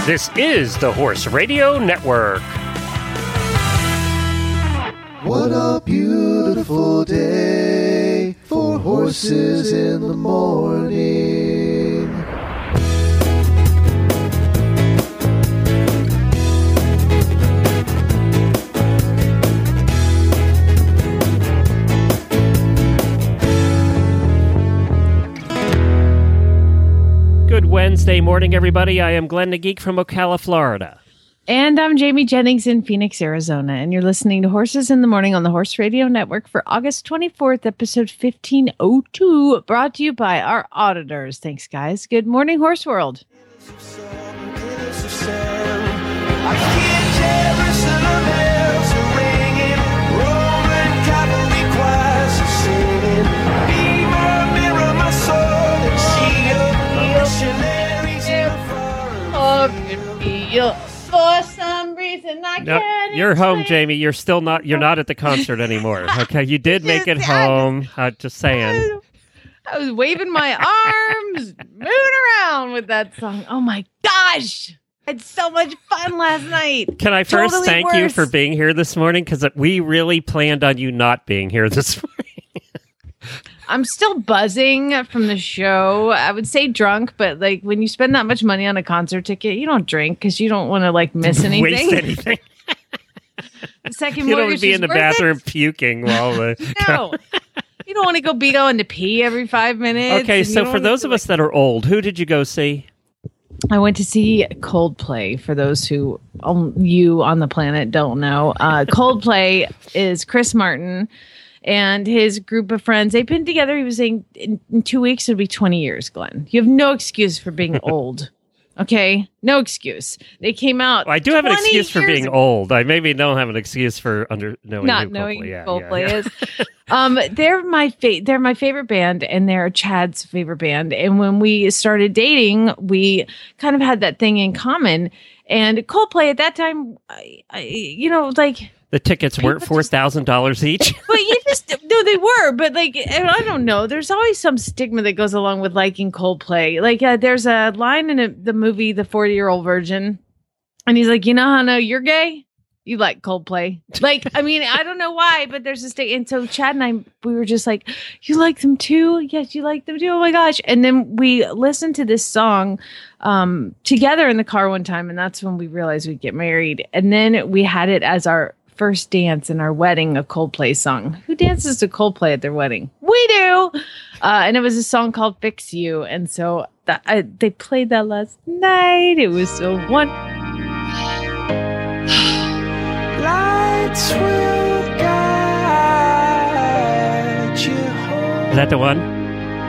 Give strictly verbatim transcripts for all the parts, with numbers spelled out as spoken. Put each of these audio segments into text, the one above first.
This is the Horse Radio Network. What a beautiful day for horses in the morning. Good Wednesday morning, everybody. I am Glenn the Geek from Ocala, Florida. And I'm Jamie Jennings in Phoenix, Arizona. And you're listening to Horses in the Morning on the Horse Radio Network for August twenty-fourth, episode fifteen oh two, brought to you by our auditors. Thanks, guys. Good morning, Horse World. For some reason, I no, can't. You're home, Jamie. You're still not. You're not at the concert anymore. Okay, you did make it home. Uh, just saying. I was waving my arms, moving around with that song. Oh my gosh! I had so much fun last night. Can I first Totally thank worse. you for being here this morning? Because we really planned on you not being here this morning. I'm still buzzing from the show. I would say drunk, but like when you spend that much money on a concert ticket, you don't drink because you don't want to like miss anything. Waste anything. The second You don't mortgage be is in the worth bathroom it. puking while the. No. You don't want to go be going to pee every five minutes. Okay, and you so don't for want those to, of us that are old, who did you go see? I went to see Coldplay. For those who um, you on the planet don't know, uh, Coldplay is Chris Martin and his group of friends. They've been together. He was saying in, in two weeks it'll be twenty years. Glenn, you have no excuse for being old. Okay, no excuse. They came out. Well, I do have an twenty excuse for years being ago. old. I maybe don't have an excuse for under knowing Not who knowing Coldplay, who yeah, Coldplay yeah, yeah. is. Um, they're my fa- they're my favorite band, and they're Chad's favorite band. And when we started dating, we kind of had that thing in common. And Coldplay at that time, I, I, you know, like. The tickets weren't People four just- thousand dollars each. But you just no, they were. But like, I don't know. There's always some stigma that goes along with liking Coldplay. Like, uh, there's a line in a, the movie The forty-Year-Old Virgin, and he's like, "You know how I know you're gay? You like Coldplay." Like, I mean, I don't know why, but there's a stigma. And so Chad and I, we were just like, "You like them too? Yes, you like them too. Oh my gosh!" And then we listened to this song um, together in the car one time, and that's when we realized we'd get married. And then we had it as our first dance in our wedding, a Coldplay song. Who dances to Coldplay at their wedding? We do. Uh, and it was a song called Fix You. And so that, I, they played that last night. It was so one. Lights will guide you home. Is that the one?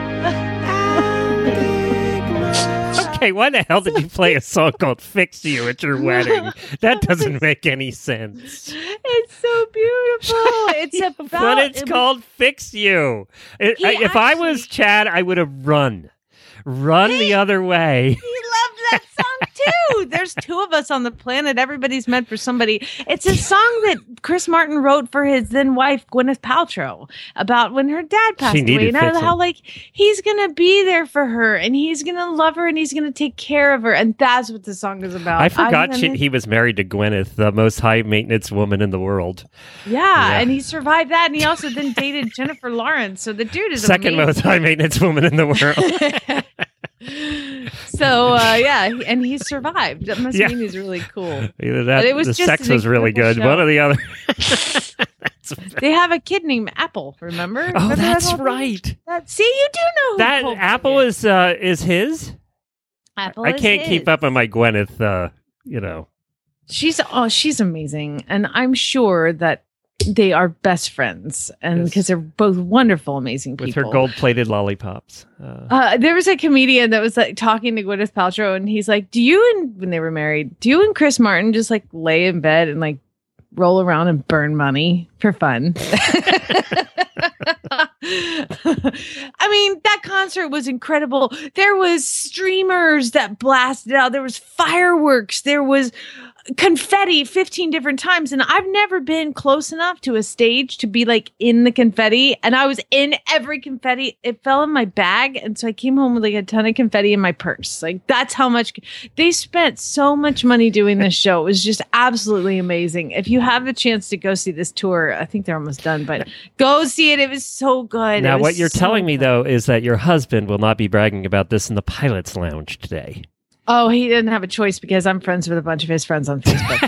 Okay, why the hell did you play a song called Fix You at your wedding? That doesn't make any sense. It's so beautiful. It's about. But it's it called was, Fix You. It, He I, if I was actually- Chad, I would have run. Run the He- other way. He loved that song too. There's two of us on the planet. Everybody's meant for somebody. It's a song that Chris Martin wrote for his then wife Gwyneth Paltrow about when her dad passed She needed away, and how, fixing. how like he's gonna be there for her, and he's gonna love her, and he's gonna take care of her, and that's what the song is about. I forgot I'm she, gonna- he was married to Gwyneth, the most high maintenance woman in the world. yeah, Yeah. and he survived that, and he also then dated Jennifer Lawrence. So the dude is Second amazing. most high maintenance woman in the world. So uh, yeah, and he survived. That must Yeah. mean he's really cool. Either that, But it was the just sex an was really incredible good. show. One or the other. They have a kid named Apple. Remember? Oh, Remember that that's whole thing? right. That, see, you do know who That Coldplay Apple is. is uh, is his. Apple. I is can't his. keep up on my Gwyneth. Uh, you know, She's oh, she's amazing, and I'm sure that they are best friends, and Yes. because they're both wonderful, amazing with people. her gold-plated lollipops. Uh, Uh, there was a comedian that was like talking to Gwyneth Paltrow, and he's like, "Do you and when they were married, do you and Chris Martin just like lay in bed and like roll around and burn money for fun?" I mean, that concert was incredible. There was streamers that blasted out. There was fireworks. There was confetti fifteen different times, and I've never been close enough to a stage to be like in the confetti, and I was in every confetti. It fell in my bag, and so I came home with like a ton of confetti in my purse. Like that's how much they spent so much money doing this show. It was just absolutely amazing. If you have the chance to go see this tour, I think they're almost done, but go see it. It was so good. Now, It was what you're so telling me, good. though, is that your husband will not be bragging about this in the pilot's lounge today. Oh, he didn't have a choice because I'm friends with a bunch of his friends on Facebook.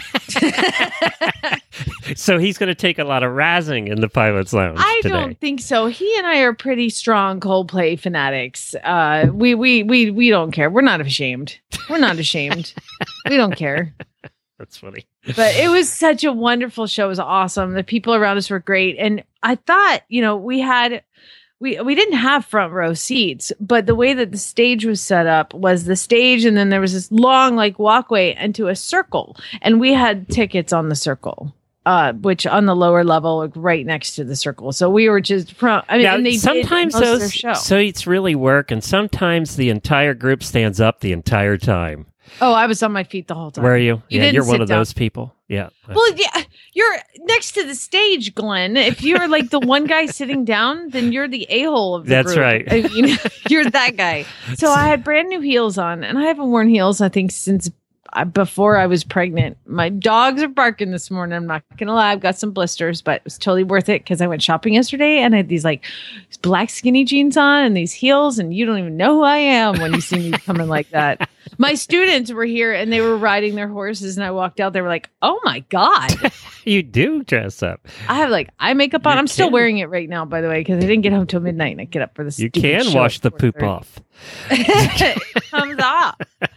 So he's going to take a lot of razzing in the pilot's lounge I today. don't think so. He and I are pretty strong Coldplay fanatics. Uh, we we we we don't care. We're not ashamed. We're not ashamed. We don't care. That's funny. But it was such a wonderful show. It was awesome. The people around us were great, and I thought, you know, we had. We we didn't have front row seats, but the way that the stage was set up was the stage, and then there was this long like walkway into a circle, and we had tickets on the circle, uh, which on the lower level, like right next to the circle. So we were just front. I mean, Now, and they sometimes did most of their those show. seats really work, and sometimes the entire group stands up the entire time. Oh, I was on my feet the whole time. Where are you? You yeah, didn't you're one sit of down. those people. Yeah. Well, yeah, you're next to the stage, Glenn. If you're like the one guy sitting down, then you're the a-hole of the That's group. right. I mean, you're that guy. So I had brand new heels on, and I haven't worn heels, I think, since uh, before I was pregnant. My dogs are barking this morning. I'm not going to lie. I've got some blisters, but it was totally worth it because I went shopping yesterday, and I had these like black skinny jeans on and these heels, and you don't even know who I am when you see me coming like that. My students were here, and they were riding their horses, and I walked out. They were like, "Oh my god!" You do dress up. I have like eye makeup on. You I'm still can. wearing it right now, by the way, because I didn't get home till midnight, and I get up for this. You can wash the poop off. It comes off.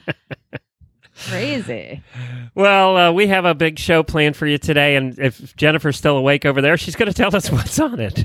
Crazy. Well, uh, we have a big show planned for you today, and if Jennifer's still awake over there, she's going to tell us what's on it.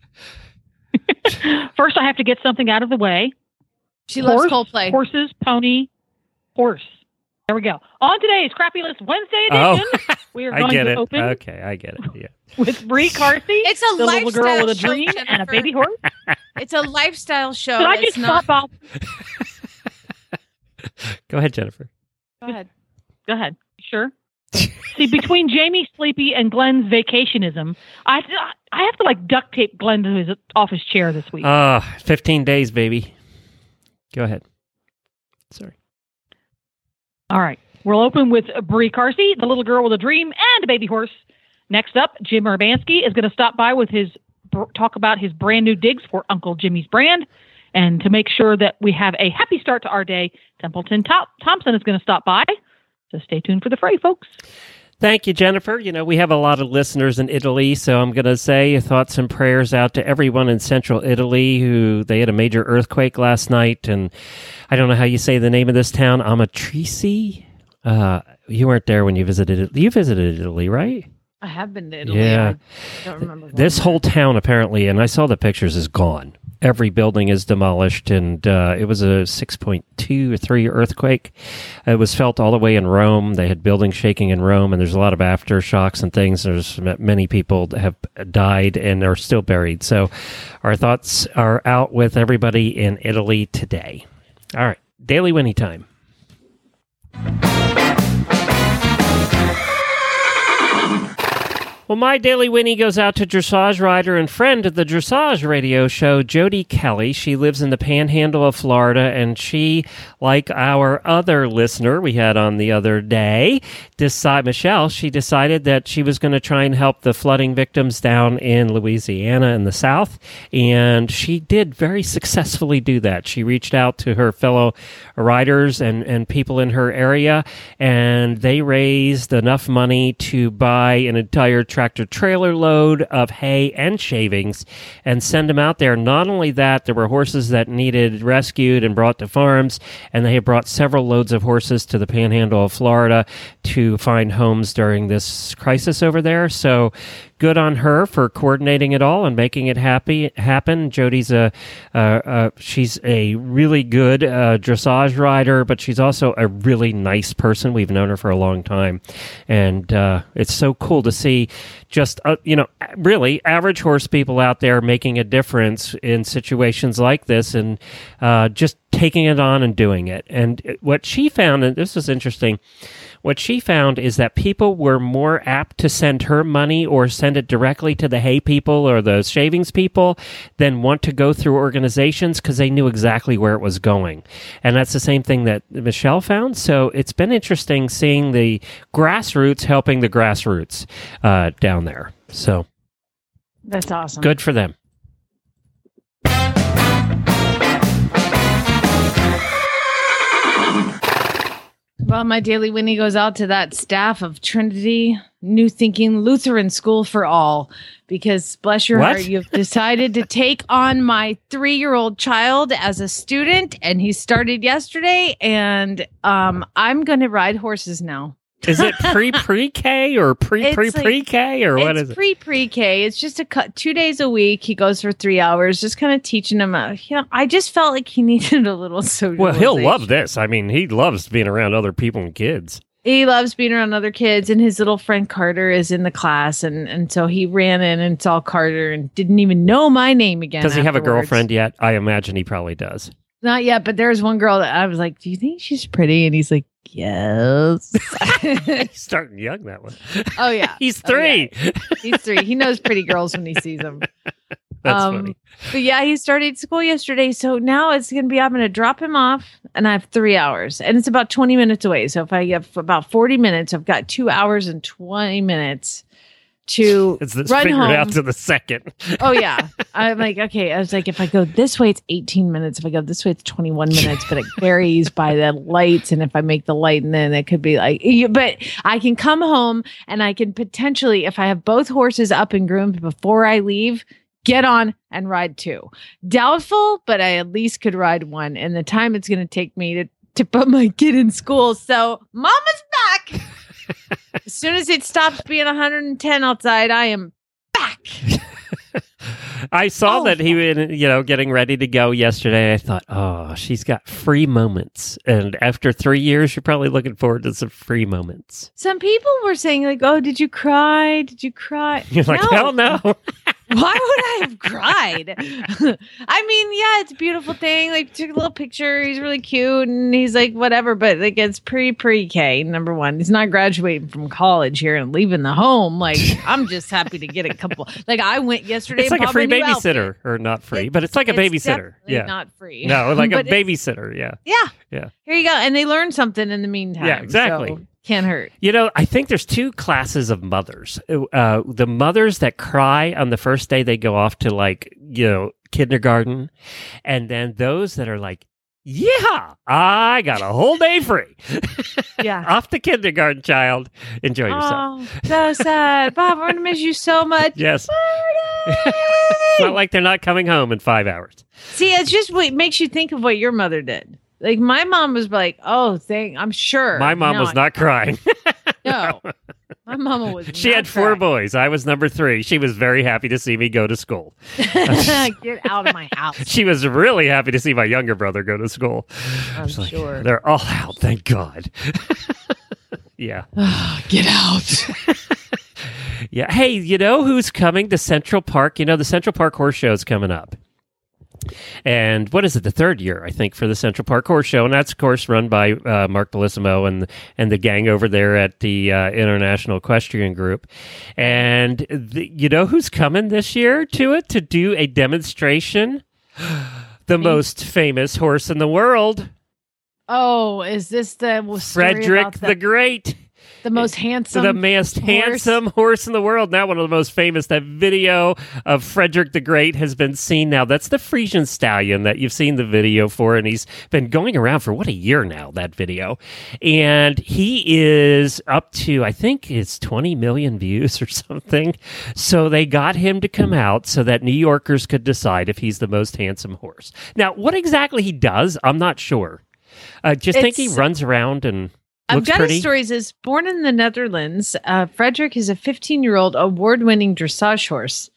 First, I have to get something out of the way. She Horse, loves Coldplay. Horses, pony, horse. There we go. On today's Crappy List Wednesday Oh, edition, we are I going get to it. open Okay, I get it. Yeah. with Brie Carsey, It's a the little girl lifestyle with a show, dream and a Jennifer. baby horse. It's a lifestyle show. Did I It's just not. stop off? Go ahead, Jennifer. Go ahead. Go ahead. Sure. See, between Jamie Sleepy and Glenn's vacationism, I I have to like duct tape Glenn to his office chair this week. Ah, fifteen days, baby. Go ahead. Sorry. All right. We'll open with Brie Carsey, the little girl with a dream and a baby horse. Next up, Jim Urbanski is going to stop by with his talk about his brand new digs for Uncle Jimmy's brand. And to make sure that we have a happy start to our day, Templeton Top- Thompson is going to stop by. So stay tuned for the fray, folks. Thank you, Jennifer. You know, we have a lot of listeners in Italy, so I'm going to say thoughts and prayers out to everyone in central Italy who they had a major earthquake last night. And I don't know how you say the name of this town, Amatrice. Uh, you weren't there when you visited it. You visited Italy, right? I have been to Italy. Yeah. I don't remember. going This there. whole town, apparently, and I saw the pictures, is gone. Every building is demolished, and uh, it was a six point two or three earthquake. It was felt all the way in Rome. They had buildings shaking in Rome, and there's a lot of aftershocks and things. There's m- many people that have died and are still buried. So our thoughts are out with everybody in Italy today. All right, Daily Winnie time. Well, my Daily Winnie goes out to dressage rider and friend of the Dressage Radio Show, Jody Kelly. She lives in the Panhandle of Florida, and she, like our other listener we had on the other day, decide Michelle, she decided that she was going to try and help the flooding victims down in Louisiana in the South, and she did very successfully do that. She reached out to her fellow riders and, and people in her area, and they raised enough money to buy an entire tractor trailer load of hay and shavings and send them out there. Not only that, there were horses that needed rescued and brought to farms, and they had brought several loads of horses to the Panhandle of Florida to find homes during this crisis over there. So good on her for coordinating it all and making it happy happen. Jody's a uh, uh, she's a really good uh, dressage rider, but she's also a really nice person. We've known her for a long time, and uh, it's so cool to see just uh, you know really average horse people out there making a difference in situations like this, and uh, just taking it on and doing it. And what she found, and this was interesting, what she found is that people were more apt to send her money or send it directly to the hay people or the shavings people than want to go through organizations because they knew exactly where it was going. And that's the same thing that Michelle found. So it's been interesting seeing the grassroots helping the grassroots uh, down there. So That's awesome. good for them. Well, my daily Winnie goes out to that staff of Trinity New Thinking Lutheran School for All, because bless your What? heart, you've decided to take on my three-year-old child as a student, and he started yesterday, and um, I'm going to ride horses now. Is it pre-pre-K or pre-pre-pre-K or what it's is it? pre-pre-K. It's just a cut two days a week. He goes for three hours, just kind of teaching him. Uh, you know, I just felt like he needed a little socialization. Well, he'll love this. I mean, he loves being around other people and kids. He loves being around other kids, and his little friend Carter is in the class, and, and so he ran in and saw Carter and didn't even know my name again. Does he have a afterwards. girlfriend yet? I imagine he probably does. Not yet, but there's one girl that I was like, "Do you think she's pretty?" And he's like, "Yes." He's starting young, that one. Oh yeah, He's Oh, yeah. three. He's three. He knows pretty girls when he sees them. That's Um, funny. But yeah, he started school yesterday. So now it's going to be, I'm going to drop him off and I have three hours and it's about twenty minutes away. So if I have about forty minutes, I've got two hours and twenty minutes to It's this run figured home. out to the second. Oh yeah. I'm like, okay. I was like, if I go this way, it's eighteen minutes. If I go this way, it's twenty-one minutes, but it varies by the lights. And if I make the light, and then it could be like, you- but I can come home and I can potentially, if I have both horses up and groomed before I leave, get on and ride two. Doubtful, but I at least could ride one. And the time it's going to take me to, to put my kid in school. So mama's back. As soon as it stops being one hundred ten outside, I am back. I saw Oh, that he, was, you know, getting ready to go yesterday. I thought, oh, she's got free moments. And after three years, you're probably looking forward to some free moments. Some people were saying like, "Oh, did you cry? Did you cry?" You're like, No. hell no. Why would I have cried? I mean, yeah, it's a beautiful thing. Like, took a little picture. He's really cute, and he's like, whatever. But like, it's pre pre K. Number one, he's not graduating from college here and leaving the home. Like, I'm just happy to get a couple. Like, I went yesterday. It's and like a bought free my new babysitter, outfit. or not free, but it's like a babysitter. definitely Yeah. not free. No, like a But it's- babysitter. Yeah. Yeah, Yeah. Here you go, and they learn something in the meantime. Yeah, exactly. So, can't hurt. You know, I think there's two classes of mothers. Uh, the mothers that cry on the first day they go off to, like, you know, kindergarten, and then those that are like, yeah, I got a whole day free. Yeah. Off to kindergarten, child. Enjoy yourself. Oh, so sad, Bob. We're gonna miss you so much. Yes. It's not like they're not coming home in five hours. See, it's just what makes you think of what your mother did. Like my mom was like, "Oh, thank, I'm sure." My mom was not crying. No, my mama was. She not had four crying. boys. I was number three. She was very happy to see me go to school. Get out of my house. She was really happy to see my younger brother go to school. I'm She's like, sure. they're all out, thank God. Yeah. Get out. Yeah. Hey, you know who's coming to Central Park? You know, the Central Park Horse Show is coming up. And what is it? The third year, I think, for the Central Park Horse Show. And that's, of course, run by uh, Mark Bellissimo and and the gang over there at the uh, International Equestrian Group. And the, you know who's coming this year to it to do a demonstration? The most famous horse in the world, Oh, is this the story Frederick about the, the, Great. the most handsome, the most horse? handsome horse in the world. Now one of the most famous. That video of Frederick the Great has been seen now. That's the Frisian Stallion that you've seen the video for, and he's been going around for, what, a year now, that video. And he is up to, I think it's twenty million views or something. So they got him to come out so that New Yorkers could decide if he's the most handsome horse. Now, what exactly he does, I'm not sure. Uh, just think he It's- runs around and I've looks got pretty. his stories. Is born in the Netherlands. Uh, Frederick is a fifteen-year-old award-winning dressage horse.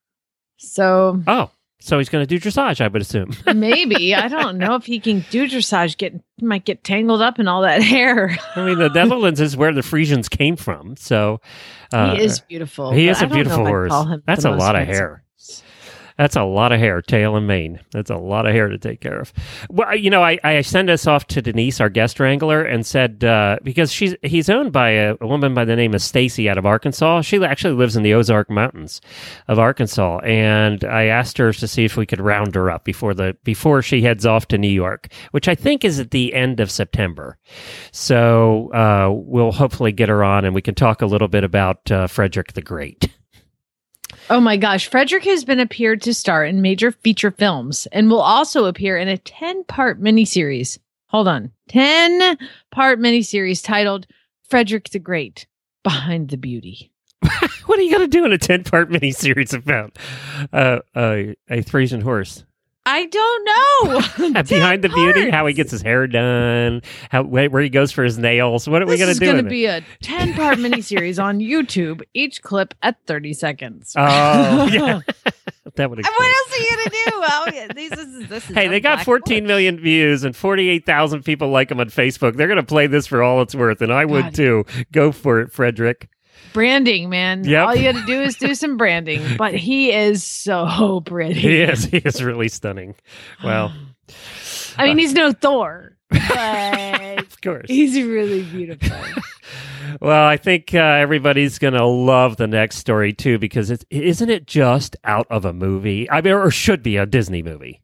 So Oh, so he's going to do dressage, I would assume. maybe I don't know if he can do dressage. Get he might get tangled up in all that hair. I mean, the Netherlands is where the Frisians came from, so uh, he is beautiful. he but is I a don't know beautiful if I'd horse. call him That's the a most lot of handsome. hair. That's a lot of hair, tail and mane. That's a lot of hair to take care of. Well, you know, I, I sent us off to Denise, our guest wrangler, and said, uh, because she's he's owned by a, a woman by the name of Stacy out of Arkansas. She actually lives in the Ozark Mountains of Arkansas. And I asked her to see if we could round her up before the before she heads off to New York, which I think is at the end of September. So uh, we'll hopefully get her on and we can talk a little bit about uh, Frederick the Great. Oh my gosh. Frederick has been appeared to star in major feature films and will also appear in a ten-part miniseries. Hold on. ten-part miniseries titled Frederick the Great, Behind the Beauty. What are you going to do in a ten-part miniseries about uh, uh, a Thracian horse? I don't know. Behind the Beauty, how he gets his hair done, how where he goes for his nails. What are we going to do? This is going to be a ten-part miniseries on YouTube, each clip at thirty seconds. Oh, yeah. That would. What else are you going to do? Oh, yeah, this is, this is hey, they got fourteen million views and forty-eight thousand people like them on Facebook. They're going to play this for all it's worth, and I would God. too. Go for it, Frederick. Branding, man. Yep. All you got to do is do some branding. But he is so pretty. He is. He is really stunning. Well, I mean, uh, he's no Thor, but of course, he's really beautiful. Well, I think uh, everybody's going to love the next story too, because it's isn't it just out of a movie? I mean, or should be a Disney movie.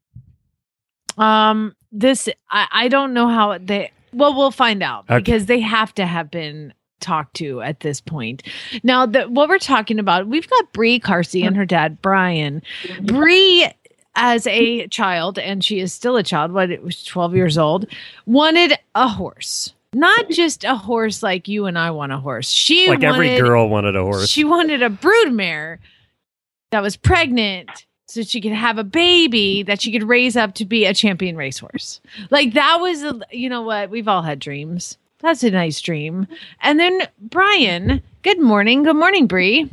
Um, this I, I don't know how they. Well, we'll find out okay. because they have to have been talked to at this point. Now, the, what we're talking about, we've got Brie Carsey and her dad Brian. Brie, as a child, and she is still a child, but it was twelve years old, wanted a horse. Not just a horse like you and I want a horse. She like wanted, every girl wanted a horse. She wanted a broodmare that was pregnant so she could have a baby that she could raise up to be a champion racehorse. Like that was, a, you know what? We've all had dreams. That's a nice dream. And then Brian, good morning. Good morning, Brie.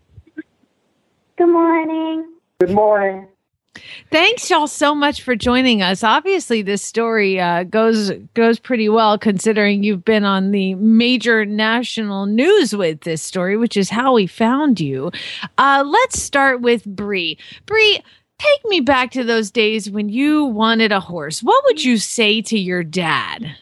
Good morning. Good morning. Thanks y'all so much for joining us. Obviously, this story uh, goes goes pretty well considering you've been on the major national news with this story, which is how we found you. Uh, let's start with Brie. Brie, take me back to those days when you wanted a horse. What would you say to your dad?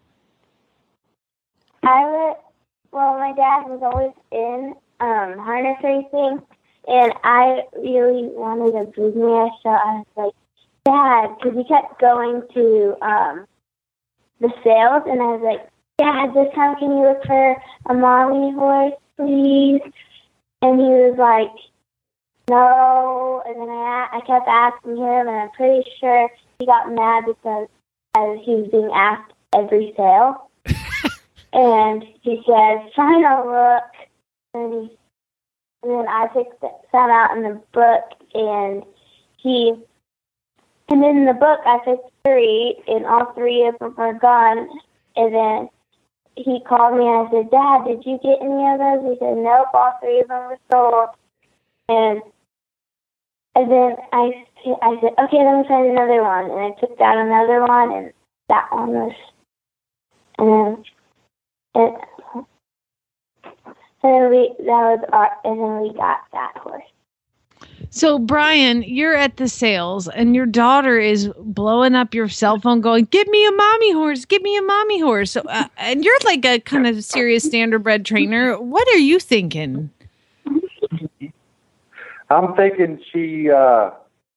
I would, well, my dad was always in um, harness racing, and I really wanted a broodmare, so I was like, Dad, because he kept going to um, the sales, and I was like, Dad, this time can you look for a mommy horse, please? And he was like, no, and then I, I kept asking him, and I'm pretty sure he got mad because as he was being asked every sale. And he said, fine, I'll look. And, he, and then I picked some out in the book, and he, and in the book I picked three, and all three of them were gone. And then he called me, and I said, Dad, did you get any of those? He said, nope, all three of them were sold. And and then I, I said, okay, let me find another one. And I picked out another one, and that one was, and then, And, and then we that was our, and then we got that horse. So Brian, you're at the sales, and your daughter is blowing up your cell phone, going, "Give me a mommy horse! Give me a mommy horse!" So, uh, and you're like a kind of serious standardbred trainer. What are you thinking? I'm thinking she uh,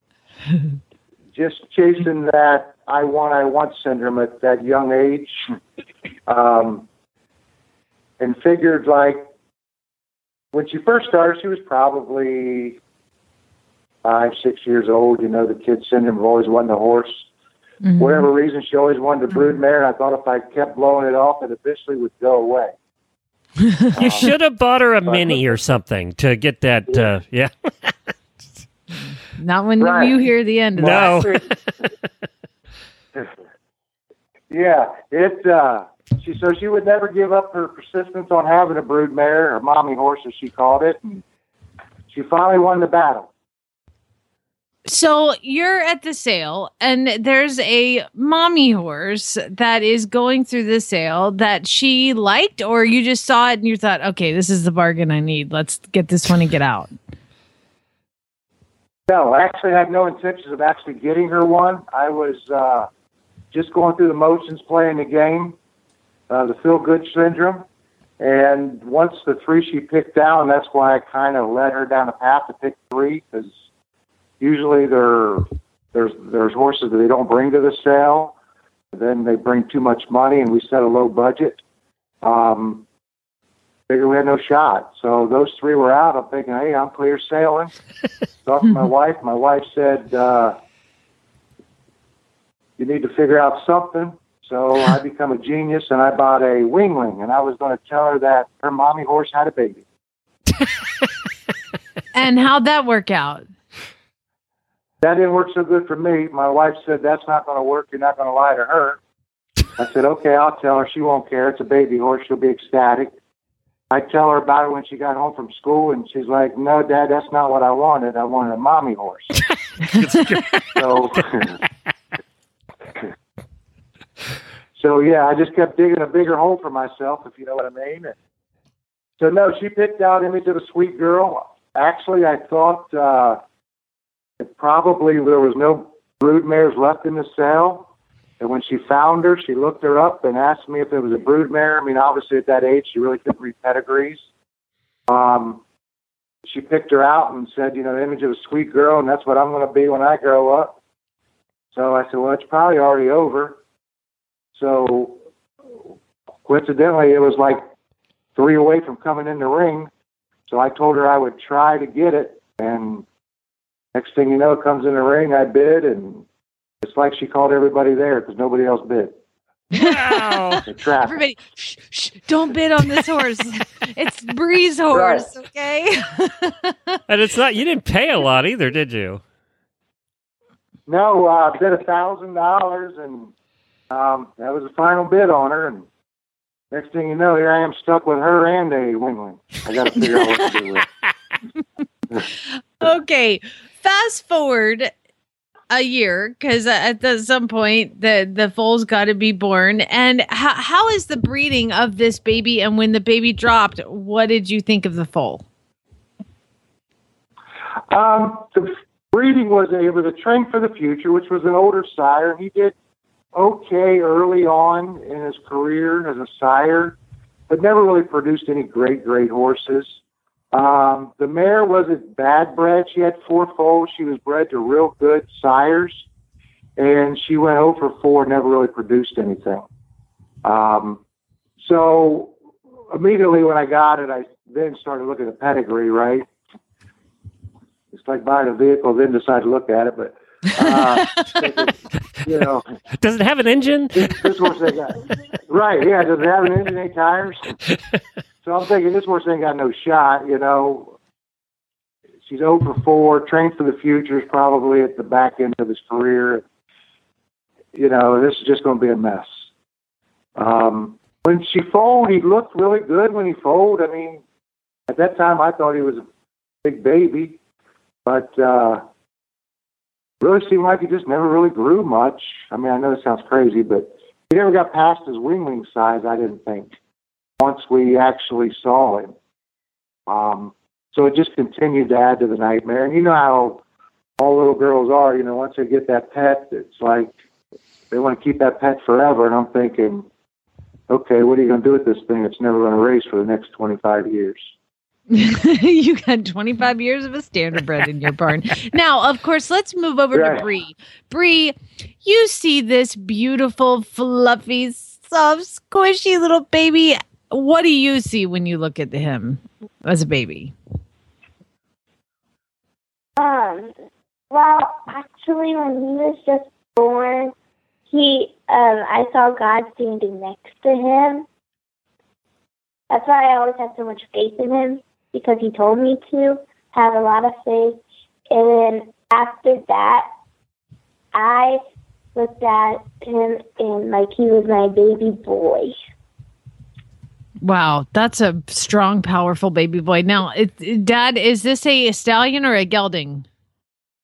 just chasing that I want, I want syndrome at that young age. Um, And figured, like, when she first started, she was probably five, six years old. You know, the kid syndrome of always wanting a horse. Mm-hmm. Whatever reason, she always wanted a broodmare. And I thought if I kept blowing it off, it eventually would go away. You um, should have bought her a mini or something to get that. Yeah. Uh, yeah. Not when right. you hear the end of no. that. Yeah, it. Uh, She so she would never give up her persistence on having a broodmare, or mommy horse as she called it. She finally won the battle. So you're at the sale, and there's a mommy horse that is going through the sale that she liked, or you just saw it and you thought, okay, this is the bargain I need. Let's get this one and get out. No, I actually had no intentions of actually getting her one. I was uh, just going through the motions, playing the game, uh, the feel-good syndrome. And once the three she picked down, that's why I kind of led her down the path to pick three, because usually there, there's there's horses that they don't bring to the sale. Then they bring too much money, and we set a low budget. Um, figured we had no shot. So those three were out. I'm thinking, hey, I'm clear sailing. Talked to my wife. My wife said, uh, you need to figure out something. So I become a genius, and I bought a wingling, and I was going to tell her that her mommy horse had a baby. And how'd that work out? That didn't work so good for me. My wife said, that's not going to work. You're not going to lie to her. I said, okay, I'll tell her. She won't care. It's a baby horse. She'll be ecstatic. I tell her about it when she got home from school, and she's like, no, Dad, that's not what I wanted. I wanted a mommy horse. so, so, yeah, I just kept digging a bigger hole for myself, if you know what I mean. So, no, she picked out Image of a Sweet Girl. Actually, I thought uh, that probably there was no brood mares left in the sale. And when she found her, she looked her up and asked me if it was a brood mare. I mean, obviously at that age, she really couldn't read pedigrees. Um, she picked her out and said, you know, Image of a Sweet Girl, and that's what I'm going to be when I grow up. So I said, well, it's probably already over. So coincidentally, it was like three away from coming in the ring. So I told her I would try to get it. And next thing you know, it comes in the ring, I bid, and it's like she called everybody there because nobody else bid. Wow. Everybody, shh, shh, don't bid on this horse. It's Bree's horse, right. Okay? And it's not, you didn't pay a lot either, did you? No, uh, I bid a thousand dollars, and um, that was the final bid on her. And next thing you know, here I am stuck with her and a wingling. I got to figure out what to do with. Okay, fast forward a year, because at the, some point the the foal's got to be born. And how how is the breeding of this baby? And when the baby dropped, what did you think of the foal? Um, the breeding was a it was a train for the future, which was an older sire. He did okay early on in his career as a sire, but never really produced any great great horses. Um, the mare wasn't bad bred. She had four foals. She was bred to real good sires, and she went oh for four, never really produced anything. Um, so immediately when I got it, I then started looking at pedigree, right? It's like buying a vehicle, then decide to look at it, but, uh, you know. Does it have an engine? This, this horse they got. Right, yeah, does it have an engine, any tires? So I'm thinking this horse ain't got no shot, you know. She's oh for four, trained for the future, is probably at the back end of his career. You know, this is just going to be a mess. Um, when she foaled, he looked really good when he foaled. I mean, at that time, I thought he was a big baby, but uh, really seemed like he just never really grew much. I mean, I know it sounds crazy, but he never got past his wingling size, I didn't think, once we actually saw him. Um, so it just continued to add to the nightmare. And you know how all little girls are, you know, once they get that pet, it's like they want to keep that pet forever. And I'm thinking, okay, what are you going to do with this thing? It's never going to race for the next twenty-five years. You got twenty-five years of a standardbred in your barn. Now, of course, let's move over Right. to Bree. Bree, you see this beautiful, fluffy, soft, squishy little baby. What do you see when you look at him as a baby? Um, well, actually, when he was just born, he, um, I saw God standing next to him. That's why I always have so much faith in him, because he told me to have a lot of faith. And then after that, I looked at him and like he was my baby boy. Wow, that's a strong, powerful baby boy. Now, it, it- Dad, is this a stallion or a gelding?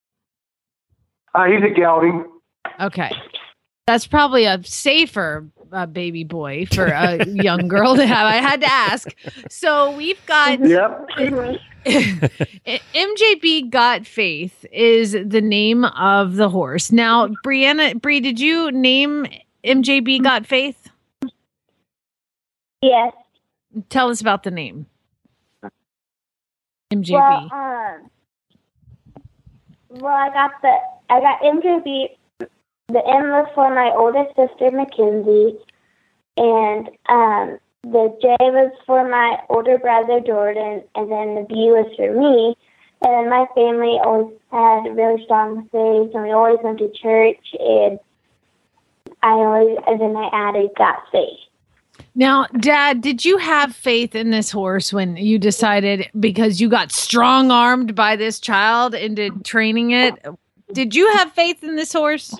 Uh, he's a gelding. Okay. That's probably a safer a baby boy for a young girl to have. I had to ask. So we've got Yep. M J B Got Faith is the name of the horse. Now, Brianna, Bree, did you name M J B Got Faith? Yes. Tell us about the name. M J B. Well, um, well, I got the I got M J B. The M was for my oldest sister, Mackenzie, and um, the J was for my older brother, Jordan, and then the B was for me. And then my family always had really strong faith, and we always went to church, and I always, and then I added Got Faith. Now, Dad, did you have faith in this horse when you decided, because you got strong armed by this child into training it? Did you have faith in this horse?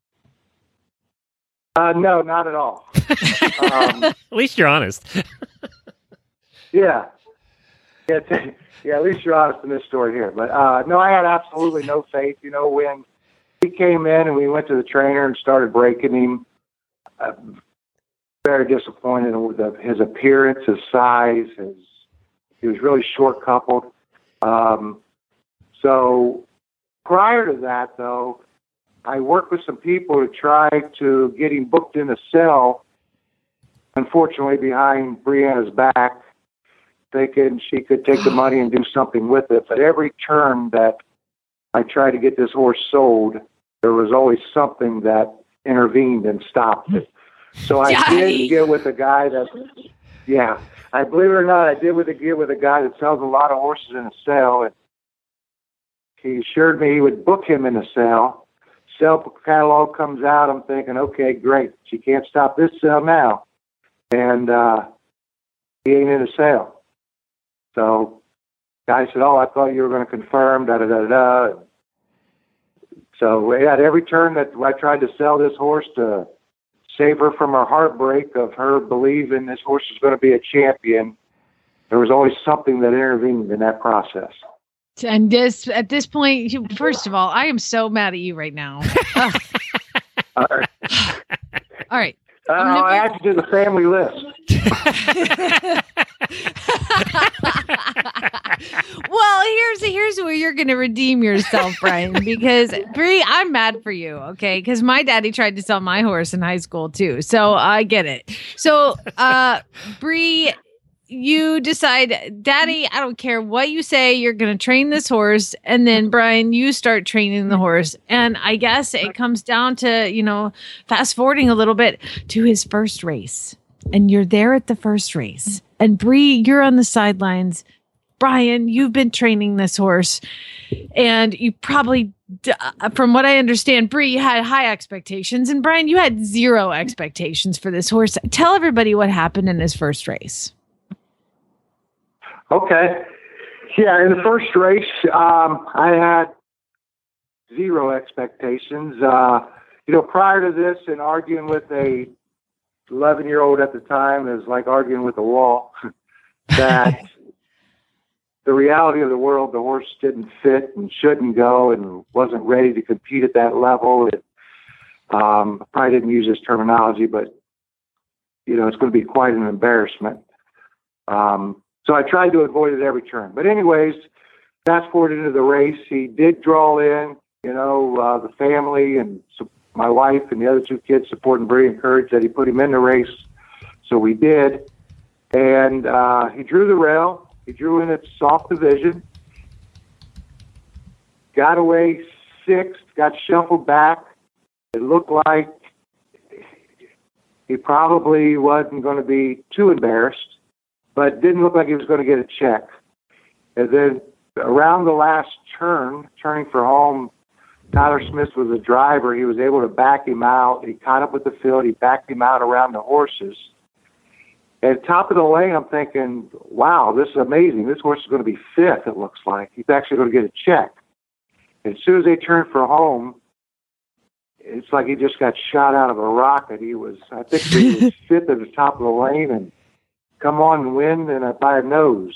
Uh, no, not at all. um, At least you're honest. yeah. Yeah, t- yeah, at least you're honest in this story here. But uh, no, I had absolutely no faith. You know, when he came in and we went to the trainer and started breaking him, uh, very disappointed with the, his appearance, his size. His he was really short coupled. Um, so prior to that, though, I worked with some people to try to get him booked in a cell, unfortunately behind Brianna's back, thinking she could take the money and do something with it. But every turn that I tried to get this horse sold, there was always something that intervened and stopped it. So I Yikes. did get with a guy that, yeah, I believe it or not, I did with a, get with a guy that sells a lot of horses in a cell, and he assured me he would book him in a cell. Cell catalog comes out. I'm thinking, okay, great. She can't stop this sale now. And uh, he ain't in a sale. So guy said, oh, I thought you were going to confirm, da-da-da-da-da. So at every turn that I tried to sell this horse to save her from her heartbreak of her believing this horse is going to be a champion, there was always something that intervened in that process. And this, at this point, you, first of all, I am so mad at you right now. All right. All right. Uh, I have to do the family list. Well, here's here's where you're going to redeem yourself, Brian, because Bree, I'm mad for you, okay? Because my daddy tried to sell my horse in high school too, so I get it. So, uh, Bree, you decide, Daddy, I don't care what you say, you're going to train this horse. And then, Brian, you start training the horse. And I guess it comes down to, you know, fast forwarding a little bit to his first race. And you're there at the first race. And Bree, you're on the sidelines. Brian, you've been training this horse. And you probably, from what I understand, Bree, you had high expectations. And Brian, you had zero expectations for this horse. Tell everybody what happened in his first race. Okay. Yeah, in the first race, um, I had zero expectations. Uh, you know, prior to this and arguing with a eleven-year-old at the time is like arguing with a wall, that the reality of the world, the horse didn't fit and shouldn't go and wasn't ready to compete at that level. It, um, I probably didn't use this terminology, but, you know, it's going to be quite an embarrassment. Um, So I tried to avoid it every turn. But anyways, fast forward into the race, he did draw in, you know, uh, the family and su- my wife and the other two kids supporting Bree encouraged that he put him in the race. So we did. And uh, he drew the rail. He drew in at soft division. Got away sixth, got shuffled back. It looked like he probably wasn't going to be too embarrassed, but didn't look like he was going to get a check. And then around the last turn, turning for home, Tyler Smith was the driver. He was able to back him out. He caught up with the field. He backed him out around the horses. At top of the lane, I'm thinking, wow, this is amazing. This horse is going to be fifth, it looks like. He's actually going to get a check. As soon as they turned for home, it's like he just got shot out of a rocket. He was, I think he was fifth at the top of the lane and come on and win and by a nose.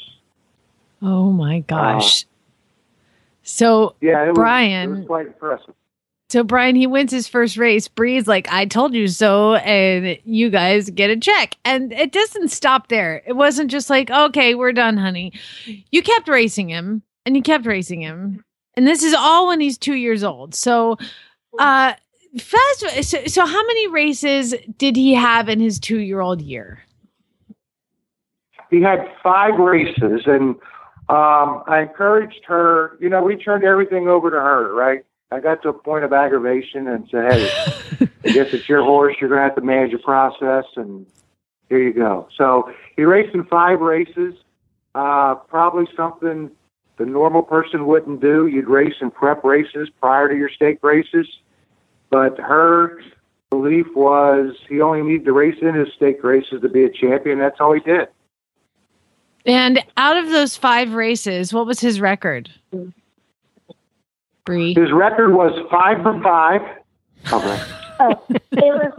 Oh my gosh. Uh, so yeah, it was, Brian, it was quite impressive. So Brian, he wins his first race. Bree's like, I told you so, and you guys get a check. And it doesn't stop there. It wasn't just like, okay, we're done, honey. You kept racing him, and you kept racing him. And this is all when he's two years old. So uh fast so, so how many races did he have in his two-year-old year? He had five races, and um, I encouraged her. You know, we turned everything over to her, right? I got to a point of aggravation and said, hey, I guess it's your horse. You're going to have to manage the process, and here you go. So he raced in five races, uh, probably something the normal person wouldn't do. You'd race in prep races prior to your stake races. But her belief was he only needed to race in his stake races to be a champion. That's all he did. And out of those five races, what was his record? Bree. His record was five for five. Okay. Oh, it was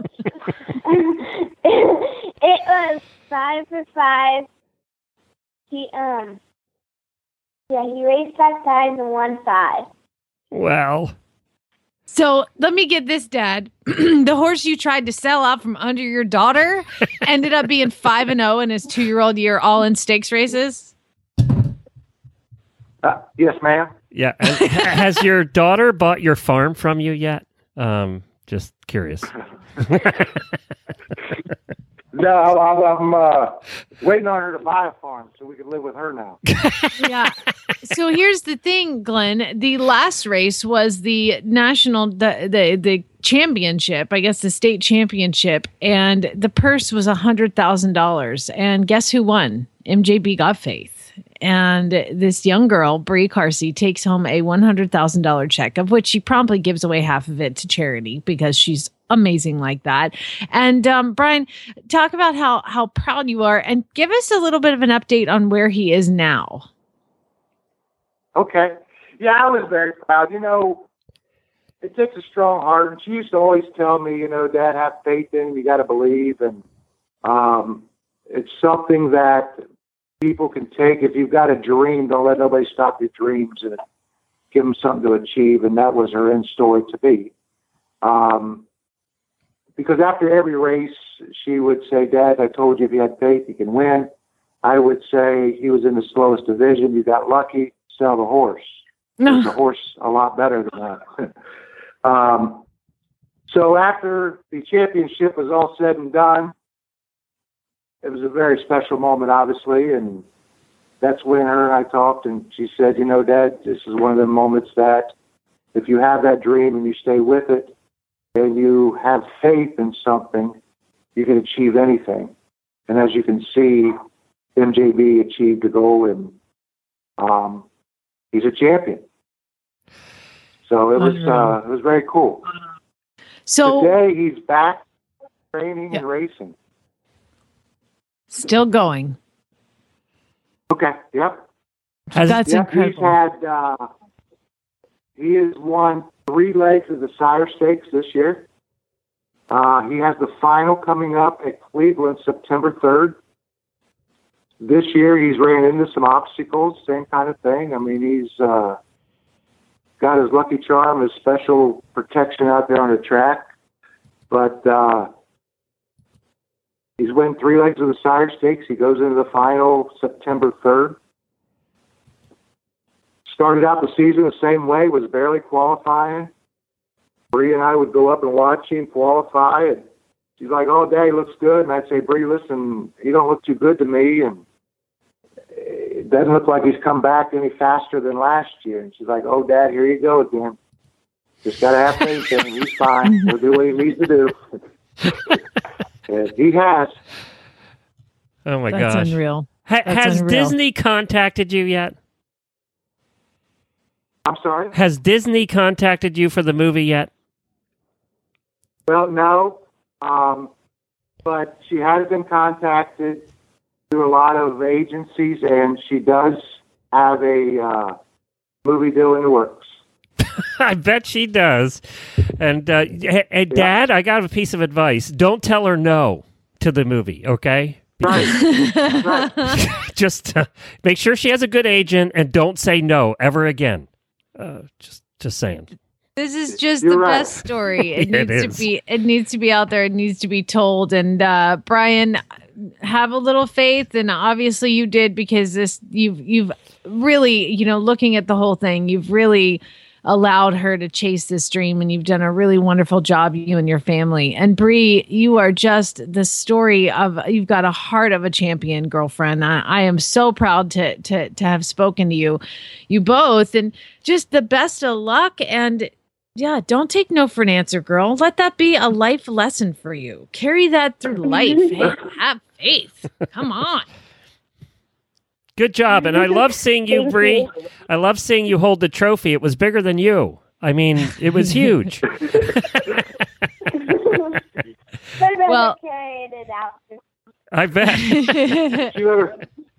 it was five for five. He um yeah, he raced five times and won five. Wow. So let me get this, Dad. The horse you tried to sell out from under your daughter ended up being five and zero in his two-year-old year, all in stakes races. Uh, yes, ma'am. Yeah. And has your daughter bought your farm from you yet? Um, just curious. No, I'm uh, waiting on her to buy a farm so we can live with her now. Yeah. So here's the thing, Glenn. The last race was the national, the the the championship, I guess the state championship, and the purse was a hundred thousand dollars. And guess who won? M J B Got Faith. And this young girl, Bree Carsey, takes home a one hundred thousand dollars check, of which she promptly gives away half of it to charity because she's amazing like that. And um, Brian, talk about how how proud you are, and give us a little bit of an update on where he is now. Okay. Yeah, I was very proud. You know, it takes a strong heart. And she used to always tell me, you know, Dad, have faith in him. You got to believe. And um, it's something that people can take. If you've got a dream, don't let nobody stop your dreams and give them something to achieve. And that was her end story to me. Um, because after every race, she would say, Dad, I told you if you had faith, you can win. I would say he was in the slowest division. You got lucky. Sell the horse. No. The horse a lot better than that. um, so after the championship was all said and done, it was a very special moment, obviously, and that's when her and I talked, and she said, you know, Dad, this is one of the moments that if you have that dream and you stay with it and you have faith in something, you can achieve anything. And as you can see, M J B achieved a goal, and um, he's a champion. So it was uh, it was very cool. So today he's back training yeah. and racing. Still going. Okay. Yep. Has, That's yep. incredible. He's had uh, he has won three legs of the Sire Stakes this year. Uh, he has the final coming up at Cleveland September third. This year he's ran into some obstacles, same kind of thing. I mean, he's uh, got his lucky charm, his special protection out there on the track. But uh, he's won three legs of the Sire Stakes. He goes into the final September third. Started out the season the same way, was barely qualifying. Bree and I would go up and watch him qualify, and she's like, oh, Dad, he looks good. And I'd say, Bree, listen, he don't look too good to me, and it doesn't look like he's come back any faster than last year. And she's like, oh, Dad, here you go again. Just got to have faith in him. He's fine. He'll do what he needs to do. And he has. oh, my That's gosh. unreal. Ha- That's has unreal. Disney contacted you yet? I'm sorry? Has Disney contacted you for the movie yet? Well, no. Um, but she has been contacted through a lot of agencies, and she does have a uh, movie deal in the works. I bet she does. And, uh, hey, hey, Dad, I got a piece of advice. Don't tell her no to the movie, okay? Right. Right. Just uh, make sure she has a good agent, and don't say no ever again. Uh, just, just saying. This is just You're the right. best story. It It needs is. to be. It needs to be out there. It needs to be told. And uh, Brian, have a little faith, and obviously you did, because this you've you've really, you know, looking at the whole thing, you've really allowed her to chase this dream, and you've done a really wonderful job, you and your family. And Bree, you are just the story of, you've got a heart of a champion, girlfriend. I, I am so proud to to to have spoken to you, you both, and just the best of luck. And yeah, don't take no for an answer, girl. Let that be a life lesson for you. Carry that through life. Hey, have faith. Come on. Good job. And I love seeing you, Thank Bree. you. I love seeing you hold the trophy. It was bigger than you. I mean, it was huge. But Well- well, carried it out. I bet. You ever,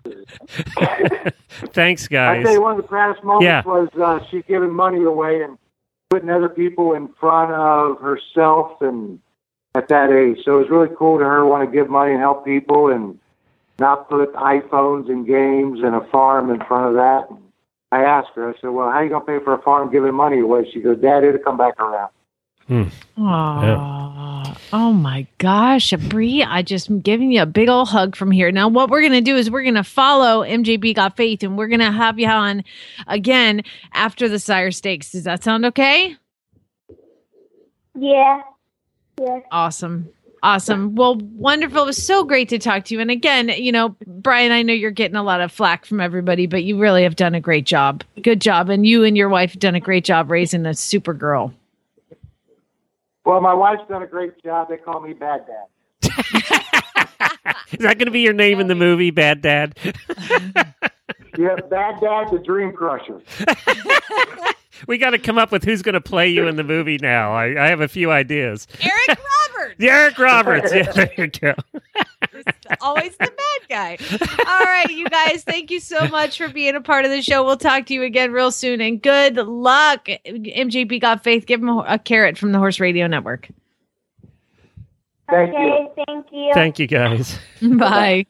Thanks, I guys. tell you, one of the proudest moments Yeah. was uh, she's giving money away and putting other people in front of herself, and at that age. So it was really cool to her want to give money and help people, and not put iPhones and games and a farm in front of that. I asked her, I said, well, how are you going to pay for a farm giving money away? She goes, Dad, it'll come back around. Aw. Oh my gosh, Bree, I just am giving you a big old hug from here. Now, what we're going to do is we're going to follow M J B Got Faith, and we're going to have you on again after the Sire Stakes. Does that sound okay? Yeah. Yeah. Awesome. Awesome. Well, wonderful. It was so great to talk to you. And again, you know, Brian, I know you're getting a lot of flack from everybody, but you really have done a great job. Good job. And you and your wife have done a great job raising a super girl. Well, my wife's done a great job. They call me Bad Dad. Is that going to be your name in the movie, Bad Dad? Yeah, Bad Dad, the Dream Crusher. We got to come up with who's going to play you in the movie now. I, I have a few ideas. Eric Roberts. Eric Roberts. Yeah, there you go. Always the bad guy. All right, you guys, thank you so much for being a part of the show. We'll talk to you again real soon, and good luck. M J B Got Faith. Give him a, a carrot from the Horse Radio Network. Thank okay, you. thank you. Thank you, guys. Bye.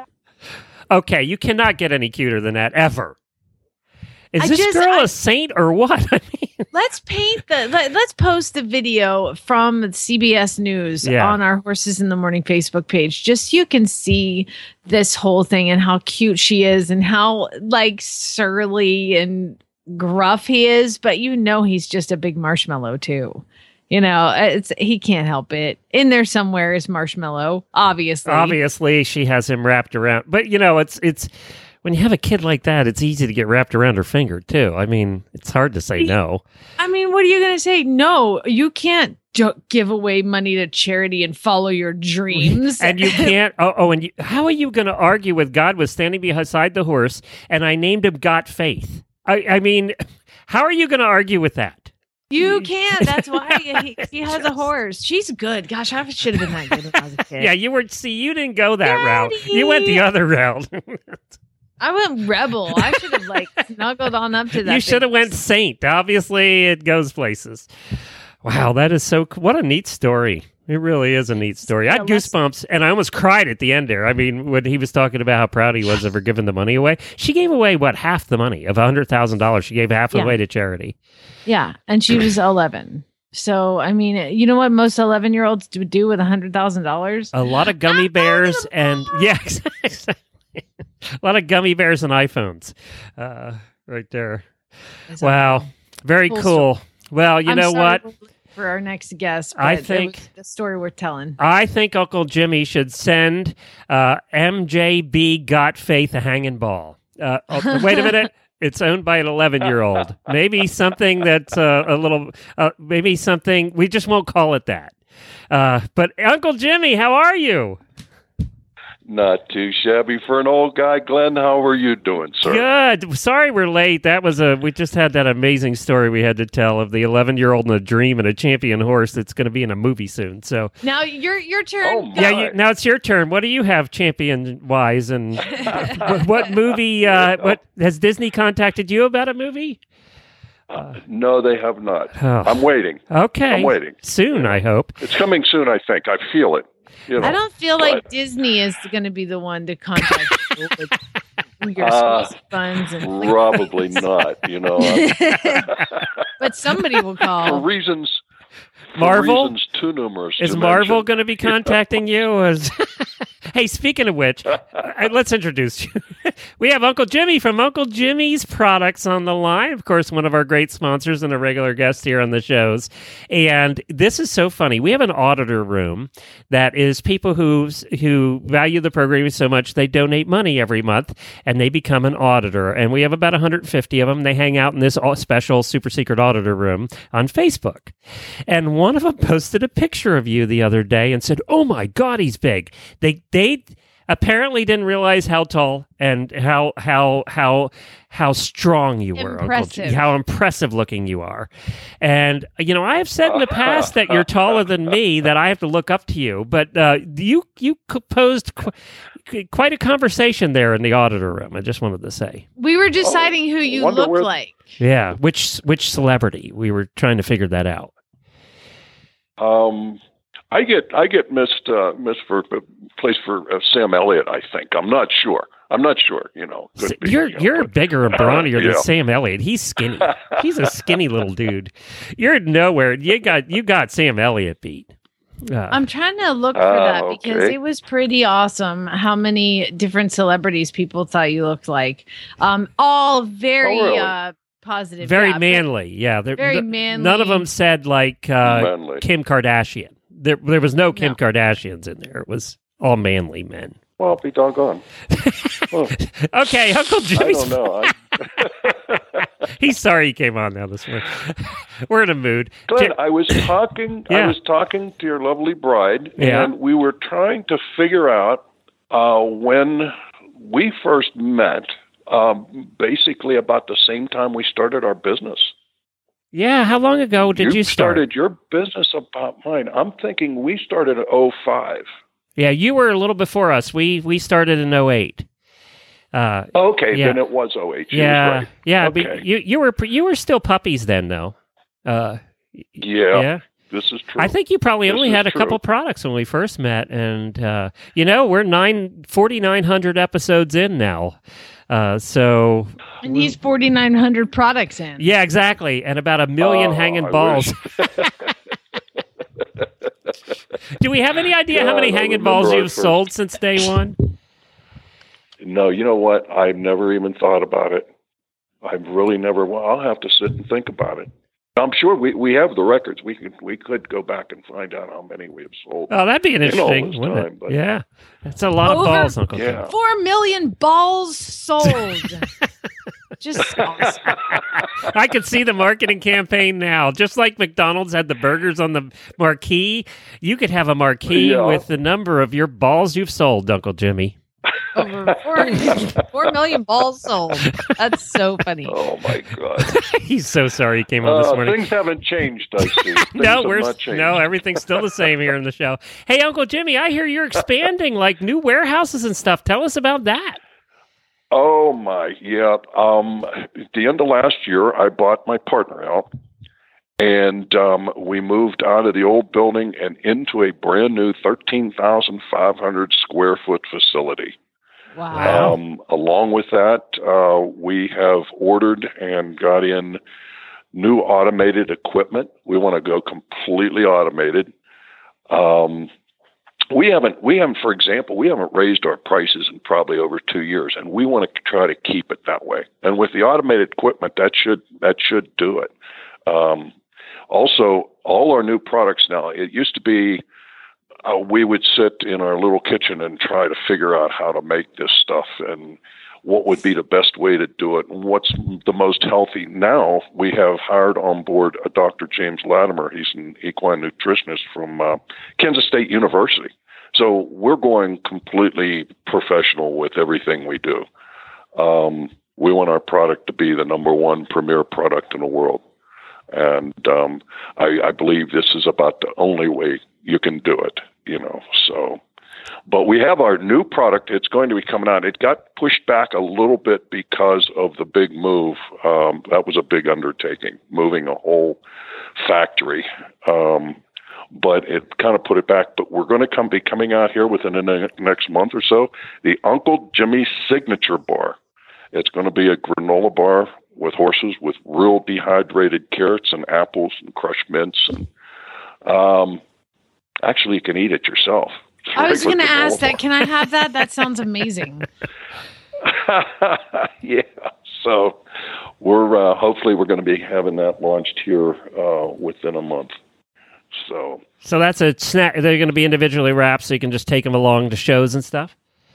Okay, you cannot get any cuter than that, ever. Is I this just- girl I- a saint or what? I mean, Let's paint the. Let, let's post the video from C B S News Yeah. on our Horses in the Morning Facebook page, just so you can see this whole thing and how cute she is and how like surly and gruff he is. But you know, he's just a big marshmallow too. You know, it's he can't help it. In there somewhere is Marshmallow, obviously. obviously, she has him wrapped around. But, you know, it's it's when you have a kid like that, it's easy to get wrapped around her finger, too. I mean, it's hard to say no. I mean, what are you going to say? No, you can't ju- give away money to charity and follow your dreams. And you can't. Oh, oh and you, how are you going to argue with God was standing beside the horse, and I named him Got Faith? I, I mean, how are you going to argue with that? You can't. That's why he, he has a horse. She's good. Gosh, I should have been that good when I was a kid. Yeah, you were. See, you didn't go that route. Daddy! You went the other route. I went rebel. I should have like snuggled on up to that. You should have thing. went saint. Obviously, it goes places. Wow, that is so. What a neat story. It really is a neat story. I had Yeah, let's- goosebumps, and I almost cried at the end there. I mean, when he was talking about how proud he was of her giving the money away. She gave away, what, half the money of one hundred thousand dollars. She gave half Yeah. away to charity. Yeah, and she was eleven. So I mean, you know what most eleven-year-olds would do with a hundred thousand dollars? A lot of gummy bears and, yeah, exactly. A lot of gummy bears and iPhones uh, right there. Wow. Very Full cool. Well, you I'm know sorry what? For our next guest, I but it think- was the story we're telling. I think Uncle Jimmy should send uh, M J B Got Faith a hanging ball. Uh, oh, wait a minute. It's owned by an eleven-year-old. Maybe something that's uh, a little, uh, maybe something, we just won't call it that. Uh, but Uncle Jimmy, how are you? Not too shabby for an old guy. Glenn, how are you doing, sir? Good. Sorry we're late. That was a, we just had that amazing story we had to tell of the eleven-year-old and a dream and a champion horse that's going to be in a movie soon. So, Now your your turn. Oh, Go. my. yeah, you, now it's your turn. What do you have champion-wise? And what, what movie, uh, what, has Disney contacted you about a movie? No, they have not. Oh. I'm waiting. Okay. I'm waiting. Soon, I hope. It's coming soon, I think. I feel it. You know, I don't feel like but, Disney is going to be the one to contact you with your Uh, school's funds and Probably not, you know. I'm- but but somebody will For call. reasons, for Marvel? reasons too numerous. Is to Marvel mention. going to be contacting you? As hey, speaking of which, uh, let's introduce you. We have Uncle Jimmy from Uncle Jimmy's Products on the line. Of course, one of our great sponsors and a regular guest here on the shows. And this is so funny. We have an auditor room that is people who who value the programming so much they donate money every month and they become an auditor. And we have about one hundred fifty of them. They hang out in this special super secret auditor room on Facebook. And one of them posted a picture of you the other day and said, "Oh my God, he's big." They they apparently didn't realize how tall and how how how how strong you were, Uncle Impressive. Jimmy, how impressive looking you are. And you know, I have said in the past that you're taller than me, that I have to look up to you. But uh, you you posed qu- quite a conversation there in the auditor room. I just wanted to say, We were deciding who you wonder look where- like. yeah, which which celebrity? We were trying to figure that out. Um, I get I get missed uh, missed for uh, place for uh, Sam Elliott. I think I'm not sure. I'm not sure. You know, could be, You're you know, you're but- bigger and brawnier Yeah. than Sam Elliott. He's skinny. He's a skinny little dude. You're nowhere. You got you got Sam Elliott beat. Uh, I'm trying to look for Oh, that because okay. it was pretty awesome how many different celebrities people thought you looked like. Um, all very Oh, really? uh, positive. very yeah, manly. Yeah, they're- very th- manly. None of them said like uh, Manly. Kim Kardashian. There there was no Kim No. Kardashians in there. It was all manly men. Well, be doggone. Oh, Okay, Uncle I Jimmy's. don't know. I, He's sorry he came on now this morning. We're in a mood. Glenn, Ji- I was talking. Yeah. I was talking to your lovely bride, Yeah. and we were trying to figure out uh, when we first met. Um, basically, about the same time we started our business. yeah, how long ago did you, start? started your business about mine. I'm thinking we started in oh five. Yeah, you were a little before us. We we started in oh eight. Uh, Okay, Yeah. then it was oh eight. She was yeah, right. yeah. Okay. But you you were pre- you were still puppies then, though. Uh, Yeah, yeah. this is true. I think you probably This only is had a true. couple products when we first met, and uh, you know we're nine forty nine hundred episodes in now. Uh, so And he's forty-nine hundred products in. yeah, exactly, and about a million Oh, hanging I balls. wish. Do we have any idea how God, many I hanging remember balls our you've first- sold since day one? No, you know what? I've never even thought about it. I've really never. Well, I'll have to sit and think about it. I'm sure we, we have the records. We could we could go back and find out how many we have sold. Oh, that'd be an In all interesting, this wouldn't time, it? but- Yeah, that's a lot of Over- balls, Uncle Yeah. Jim. Four million balls sold. Just awesome. I could see the marketing campaign now. Just like McDonald's had the burgers on the marquee, you could have a marquee Yeah. with the number of your balls you've sold, Uncle Jimmy. Over four, four million balls sold. That's so funny. Oh my God! He's so sorry he came on this Uh, morning. things haven't changed, I see. Things No, have we're not changed. no, everything's still the same here in the show. Hey, Uncle Jimmy, I hear you're expanding like new warehouses and stuff. Tell us about that. Oh my, yeah. Um, at the end of last year, I bought my partner out, and um, we moved out of the old building and into a brand new thirteen thousand five hundred square foot facility. Wow. Wow. Um, along with that, uh, we have ordered and got in new automated equipment. We want to go completely automated. Um, we haven't, we haven't, for example, we haven't raised our prices in probably over two years, and we want to try to keep it that way. And with the automated equipment, that should that should do it. Um, also, all our new products now. It used to be. Uh, we would sit in our little kitchen and try to figure out how to make this stuff and what would be the best way to do it and what's the most healthy. Now we have hired on board a Doctor James Latimer. He's an equine nutritionist from uh, Kansas State University. So we're going completely professional with everything we do. Um, we want our product to be the number one premier product in the world. And um, I, I believe this is about the only way you can do it, you know. So, but we have our new product. It's going to be coming out. It got pushed back a little bit because of the big move. Um, that was a big undertaking, moving a whole factory. Um, but it kind of put it back. But we're going to come be coming out here within the ne- next month or so. The Uncle Jimmy Signature Bar. It's going to be a granola bar with horses with real dehydrated carrots and apples and crushed mints. And um, actually, you can eat it yourself. It's I was regular going to ask granola that. bar. Can I have that? That sounds amazing. Yeah. So we're uh, hopefully we're going to be having that launched here uh, within a month. So So that's a snack. They're going to be individually wrapped, so you can just take them along to shows and stuff.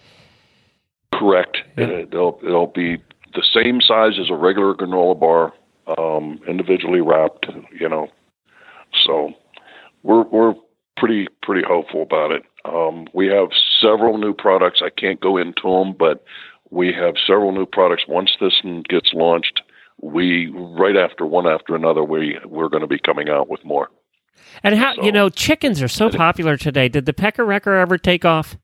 correct. Yeah. It, it'll it'll be the same size as a regular granola bar, um, individually wrapped. You know, so we're we're pretty pretty hopeful about it. Um, we have several new products. I can't go into them, but we have several new products. Once this one gets launched, we right after one after another, we we're going to be coming out with more. And how So- you know chickens are so popular today? Did the pecker wrecker ever take off?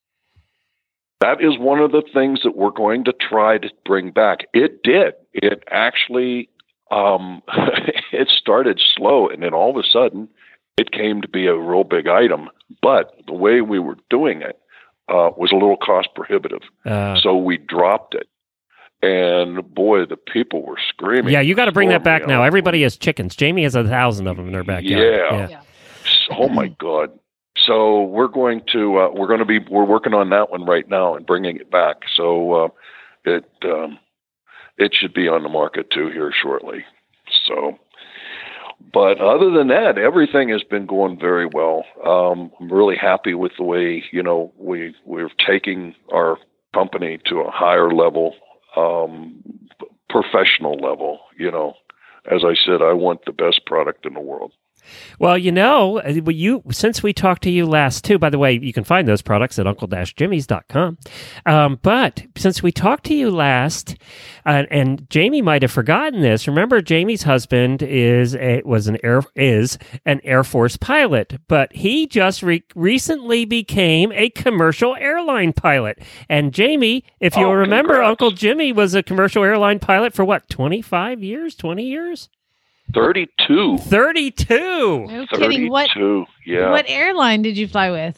That is one of the things that we're going to try to bring back. It did. It actually, um, it started slow, and then all of a sudden, it came to be a real big item. But the way we were doing it uh, was a little cost prohibitive, Uh, so we dropped it. And boy, the people were screaming. yeah, you got to bring that back for me. now. Everybody has chickens. Jamie has a thousand of them in her backyard. Yeah. Yeah. Oh my God. So we're going to uh, we're going to be we're working on that one right now and bringing it back. So uh, it um, it should be on the market too here shortly. So, but other than that, everything has been going very well. Um, I'm really happy with the way you know we we're taking our company to a higher level, um, professional level. You know, as I said, I want the best product in the world. Well, you know, uh, you since we talked to you last too. By the way, you can find those products at uncle dash jimmys dot com. Um, but since we talked to you last, uh, and Jamie might have forgotten this. Remember, Jamie's husband is a, was an air is an Air Force pilot, but he just re- recently became a commercial airline pilot. And Jamie, if you'll Oh, remember, congrats. Uncle Jimmy was a commercial airline pilot for what, twenty-five years, twenty years? Thirty-two. thirty-two. No kidding. What Thirty-two. Yeah. what airline did you fly with?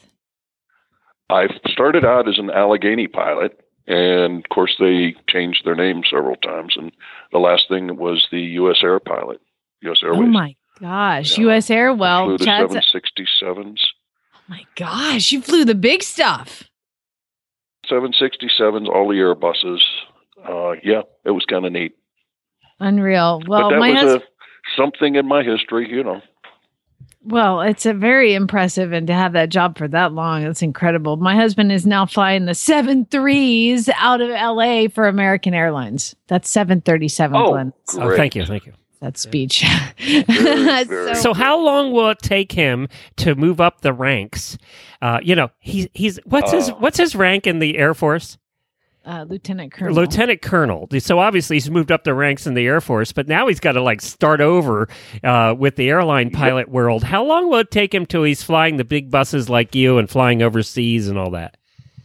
I started out as an Allegheny pilot, and of course they changed their name several times. And the last thing was the U S Air pilot, U S Airways. Oh my gosh, Yeah. U S Air. I Well, flew the Chad's. seven sixty-sevens. Oh my gosh, you flew the big stuff. seven sixty-sevens, all the Airbuses. Uh, yeah, it was kind of neat. Unreal. Well, but that my was husband. a, something in my history, you know. Well, it's a very impressive, and to have that job for that long, it's incredible. My husband is now flying the seven threes out of L A for American Airlines. That's seven thirty-seven, Oh, Glenn. great. Oh, thank you, thank you. That speech. Very, very So how long will it take him to move up the ranks? Uh, you know, he's he's what's his Uh, what's his rank in the Air Force? uh, Lieutenant Colonel. Lieutenant Colonel. So obviously he's moved up the ranks in the Air Force, but now he's got to like start over uh, with the airline pilot world. How long will it take him till he's flying the big buses like you and flying overseas and all that?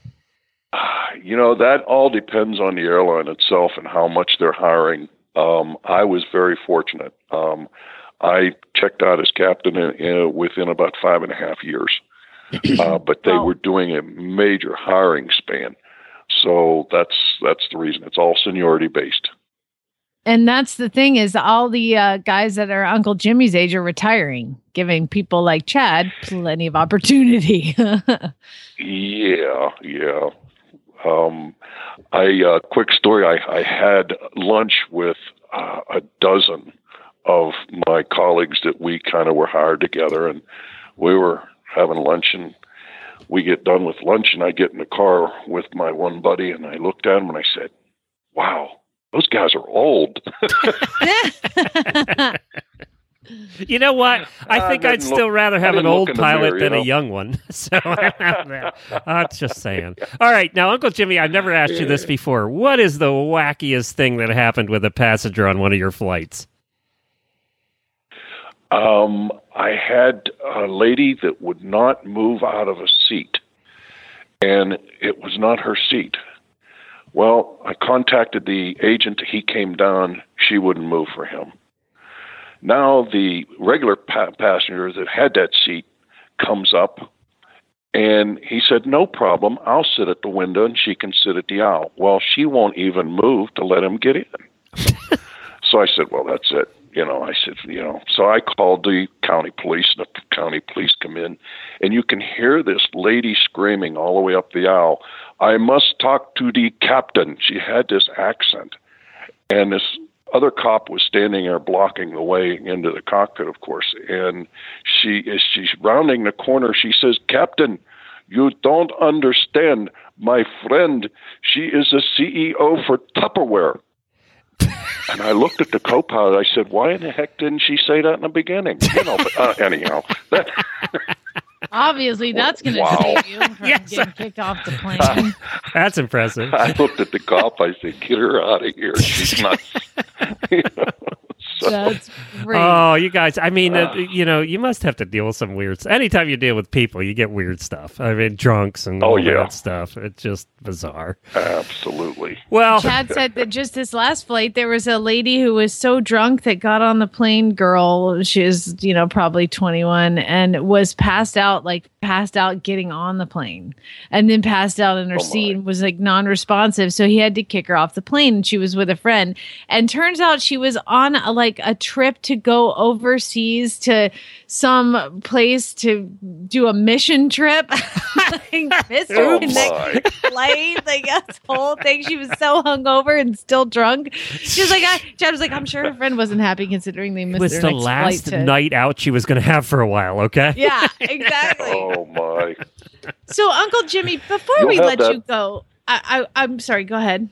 You know, that all depends on the airline itself and how much they're hiring. Um, I was very fortunate. Um, I checked out as captain in, in, within about five and a half years, uh, but they Wow. were doing a major hiring span. So that's that's the reason. It's all seniority based. And that's the thing is all the uh, guys that are Uncle Jimmy's age are retiring, giving people like Chad plenty of opportunity. Yeah, yeah. Um, I uh, quick story. I, I had lunch with uh, a dozen of my colleagues that we kind of were hired together, and we were having lunch. And we get done with lunch, and I get in the car with my one buddy, and I looked at him and I said, "Wow, those guys are old." You know what? I I think I'd didn't look- still rather I have an didn't look old in the pilot mirror, you than a know? young one. So I'm just saying. All right, now, Uncle Jimmy, I've never asked you this before. What is the wackiest thing that happened with a passenger on one of your flights? Um, I had a lady that would not move out of a seat, and it was not her seat. Well, I contacted the agent. He came down. She wouldn't move for him. Now the regular pa- passenger that had that seat comes up, and he said, "No problem. I'll sit at the window, and she can sit at the aisle." Well, she won't even move to let him get in. So I said, well, that's it. You know, I said, you know, so I called the county police, and the county police come in, and you can hear this lady screaming all the way up the aisle, I must talk to the captain. She had this accent. And this other cop was standing there blocking the way into the cockpit, of course. And she, as she's rounding the corner, she says, Captain, you don't understand. My friend, she is a C E O for Tupperware. And I looked at the co-pilot. I said, why in the heck didn't she say that in the beginning? You know, but uh, anyhow. That, Obviously, that's going to Wow. save you from Yes. getting kicked off the plane. That's impressive. I looked at the cop. I said, get her out of here. She's not. You know, so, That's great. Oh, you guys, I mean, uh, you know, you must have to deal with some weird stuff. Anytime you deal with people, you get weird stuff. I mean, drunks and Oh, all yeah. that stuff. It's just bizarre. absolutely. Well, Chad said that just this last flight, there was a lady who was so drunk that got on the plane, girl, she was, you know, probably twenty-one, and was passed out, like passed out getting on the plane, and then passed out in her Oh, seat my. and was like non-responsive. So he had to kick her off the plane, and she was with a friend. And turns out she was on a, like a trip to go overseas to some place to do a mission trip. Like, missed her Oh, next my. flight, like this whole thing. She was so hungover and still drunk. She was like, I, Chad was like, I'm sure her friend wasn't happy considering they it missed was their the next last flight to. night out she was going to have for a while, okay? Yeah, exactly. Oh, my. So, Uncle Jimmy, before You'll we have let that. you go, I, I, I'm sorry. Go ahead.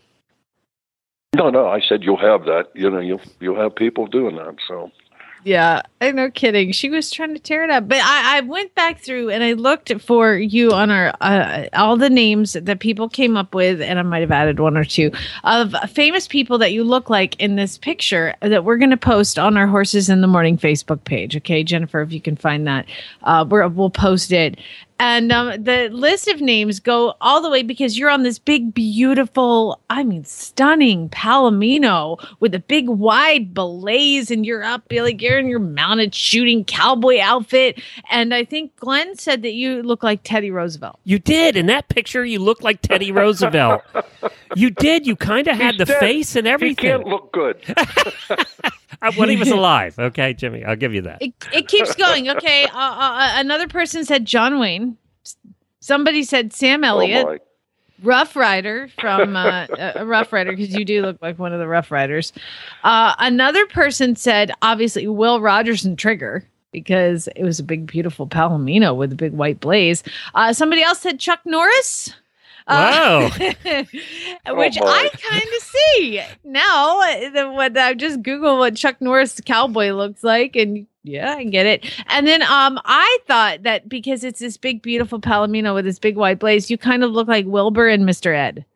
No, no, I said you'll have that. You know, you'll, you'll have people doing that, so. Yeah, I no kidding. She was trying to tear it up, but I, I went back through and I looked for you on our uh, all the names that people came up with, and I might have added one or two of famous people that you look like in this picture that we're going to post on our Horses in the Morning Facebook page. Okay, Jennifer, if you can find that, uh, we're, we'll post it. And um, the list of names go all the way because you're on this big, beautiful, I mean, stunning Palomino with a big, wide belays, and you're up, like you're in your mounted shooting cowboy outfit. And I think Glenn said that you look like Teddy Roosevelt. You did. In that picture, you looked like Teddy Roosevelt. You did. You kind of had He's the dead. face and He everything. can't look good. Uh, when he was alive. Okay, Jimmy, I'll give you that. It, it keeps going. Okay. Uh, uh, another person said John Wayne. Somebody said Sam Elliott. Oh, my. Rough Rider from uh, a Rough Rider, because you do look like one of the Rough Riders. Uh, another person said, obviously, Will Rogers and Trigger, because it was a big, beautiful Palomino with a big white blaze. Uh, somebody else said Chuck Norris. Uh, which Oh, I boy. kind of see now. uh, the- When I just Google what Chuck Norris cowboy looks like, and yeah, I get it. And then um, I thought that because it's this big, beautiful Palomino with this big white blaze, you kind of look like Wilbur and Mister Ed.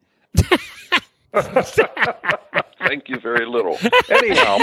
Thank you very little. Anyhow,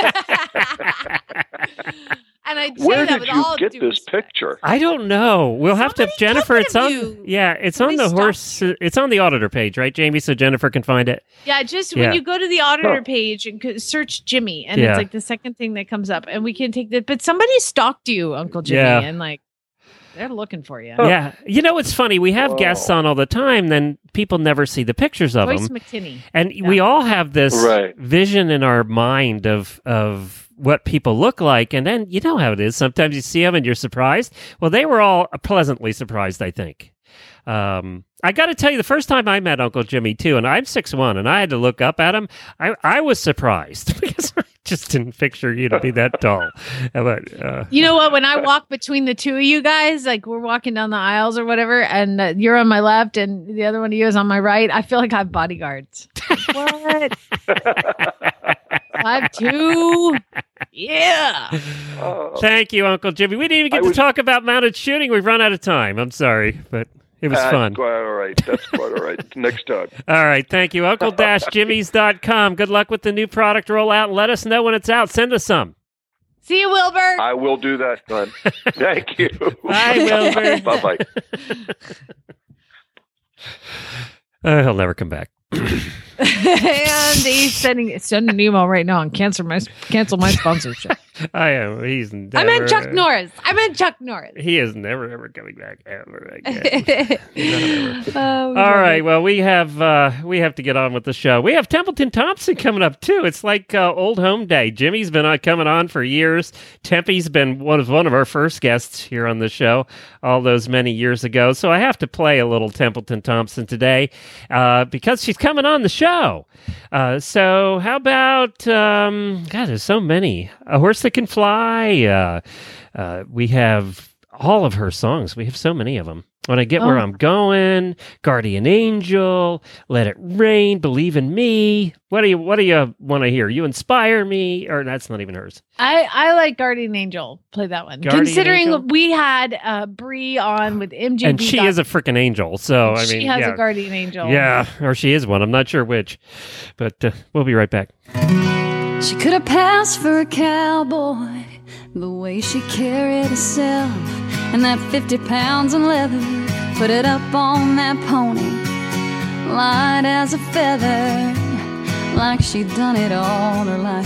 And I say where that did with you all get due this respect. picture? I don't know. We'll have to Somebody Jennifer. took it It's of on. you. Yeah, it's Somebody on the stalked horse. It's on the auditor page, right, Jamie? So Jennifer can find it. Yeah, just Yeah. when you go to the auditor Huh. page and c- search Jimmy, and Yeah. it's like the second thing that comes up, and we can take that. But somebody stalked you, Uncle Jimmy, Yeah. and like they're looking for you. Yeah, you know it's funny. We have guests Wow. on all the time, then people never see the pictures of Joyce them, McTinney. and we all have this Right. vision in our mind of of what people look like, and then you know how it is. Sometimes you see them and you're surprised. Well, they were all pleasantly surprised, I think. Um, I got to tell you, the first time I met Uncle Jimmy too, and I'm six one, and I had to look up at him. I I was surprised because I just didn't picture you to be that tall. But uh, You know what? When I walk between the two of you guys, like we're walking down the aisles or whatever, and uh, you're on my left and the other one of you is on my right, I feel like I have bodyguards. What? Five two? Yeah. Oh, thank you, Uncle Jimmy. We didn't even get I to was- talk about mounted shooting. We've run out of time. I'm sorry, but it was that's fun. quite all right. That's quite all right. Next time. All right, thank you. Uncle Jimmys dot com. Good luck with the new product rollout. Let us know when it's out. Send us some. See you, Wilbur. I will do that, Glenn. Thank you. Bye, Wilbur. Bye-bye. Uh, he'll never come back. And he's sending send an email right now and cancel my cancel my sponsorship. I am. He's never. I meant Chuck Norris. I meant Chuck Norris. He is never ever coming back ever again. Oh, All right. Well, we have uh, we have to get on with the show. We have Templeton Thompson coming up too. It's like uh, old home day. Jimmy's been uh, coming on for years. Tempy's been one of one of our first guests here on the show all those many years ago. So I have to play a little Templeton Thompson today uh, because she's coming on the show. Uh, so how about um, God? There's so many. A Horse That Can Fly. Uh, uh, we have all of her songs. We have so many of them. When I Get Oh. Where I'm Going, Guardian Angel, Let It Rain, Believe in Me. What do you What do you want to hear? You Inspire Me, or that's not even hers. I, I like Guardian Angel. Play that one. Guardian Considering Angel? we had uh, Bree on with M J B. And she is a freaking angel. So I mean, she has yeah, a Guardian Angel. yeah, or she is one. I'm not sure which, but uh, we'll be right back. She could have passed for a cowboy, the way she carried herself, and that fifty pounds in leather, put it up on that pony, light as a feather, like she'd done it all her life.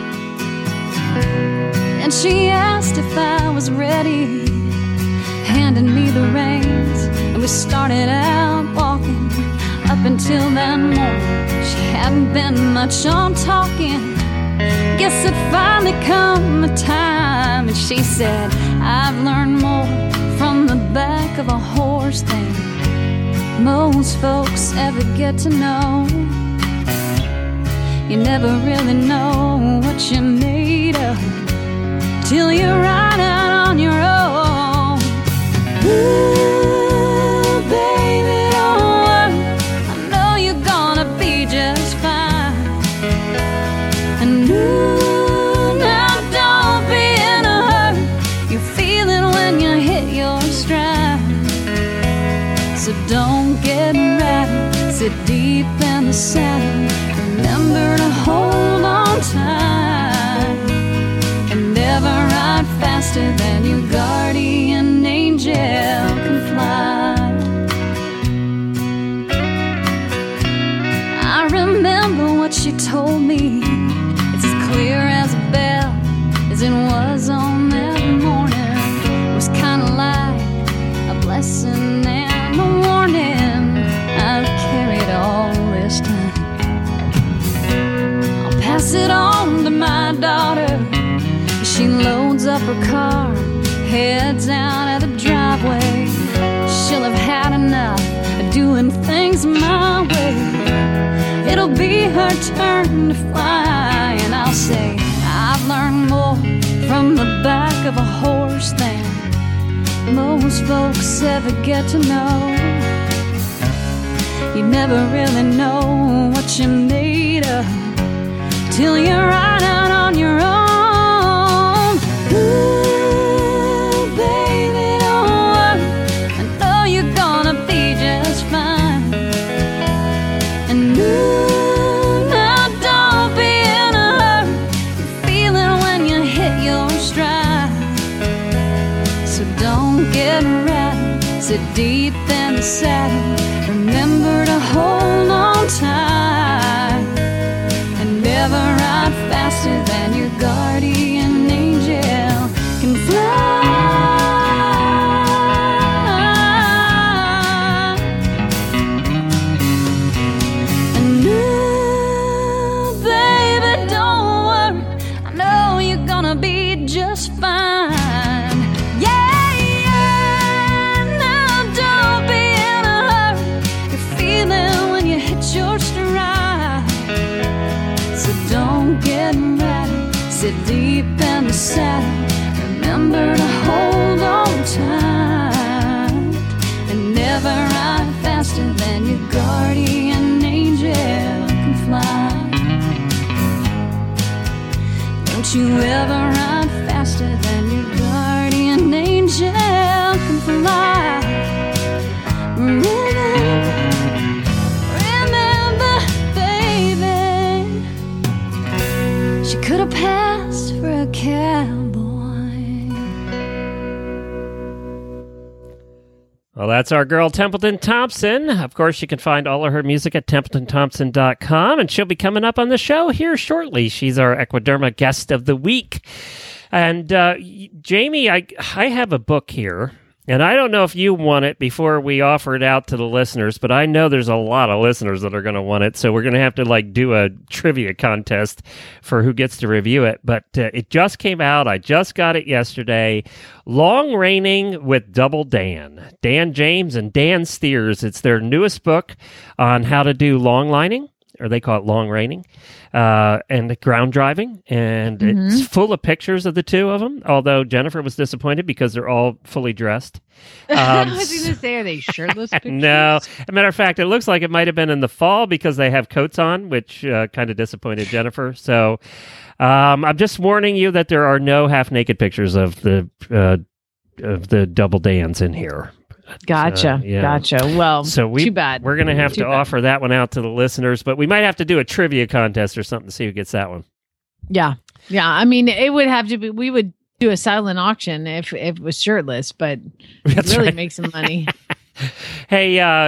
And she asked if I was ready, handed me the reins, and we started out walking. Up until that morning, she hadn't been much on talking. Guess it finally come the time, and she said, I've learned more from the back of a horse than most folks ever get to know. You never really know what you're made of till you ride out on your own. Ooh, baby, don't worry, I know you're gonna be just fine. And ooh, now don't be in a hurry, you feel it when you hit your stride. So don't get rattled, sit deep in the saddle, remember to hold on tight, and never ride faster than your guardian angel can fly. I remember what she told me, it's as clear as a bell as it was on that morning. It was kinda like a blessing and a warning I've carried all this time. I'll pass it on to my daughter. She loads up her car, heads out of the driveway. She'll have had enough of doing things my way. It'll be her turn to fly, and I'll say I've learned more from the back of a horse than most folks ever get to know. You never really know what you're made of till you're right out on your own. Ooh, baby, don't worry, I know you're gonna be just fine. And ooh, now don't be in a hurry, you feel it when you hit your stride. So don't get rattled, sit deep in the saddle, remember to hold on tight, and never ride faster than your guardian angel can fly. And ooh, baby, don't worry, I know you're gonna be just fine. Yeah, yeah, now don't be in a hurry, you feel it when you hit your stride. So don't get rattled, sit deep in the saddle, remember to hold on tight, and never ride faster than your guardian angel can fly. Don't you ever ride faster than your guardian angel can fly. Remember, remember, baby, she could have passed for a cowboy. Well, that's our girl, Templeton Thompson. Of course, you can find all of her music at templeton thompson dot com, and she'll be coming up on the show here shortly. She's our Equiderma guest of the week. And uh, Jamie, I I have a book here, and I don't know if you want it before we offer it out to the listeners, but I know there's a lot of listeners that are going to want it, so we're going to have to like do a trivia contest for who gets to review it. But uh, it just came out. I just got it yesterday. Long Reining with Double Dan. Dan James and Dan Steers. It's their newest book on how to do long lining, or they call it long reining, uh, and ground driving. And mm-hmm. it's full of pictures of the two of them, although Jennifer was disappointed because they're all fully dressed. Um, I was going to say, are they shirtless pictures? No. As a matter of fact, it looks like it might have been in the fall because they have coats on, which uh, kind of disappointed Jennifer. So um, I'm just warning you that there are no half-naked pictures of the uh, of the Double Dans in here. Gotcha. Uh, yeah. Gotcha. Well, so we, too bad. We're going to have too to bad. offer that one out to the listeners, but we might have to do a trivia contest or something to see who gets that one. Yeah. Yeah. I mean, it would have to be, we would do a silent auction if, if it was shirtless, but That's really right. make some money. Hey, uh,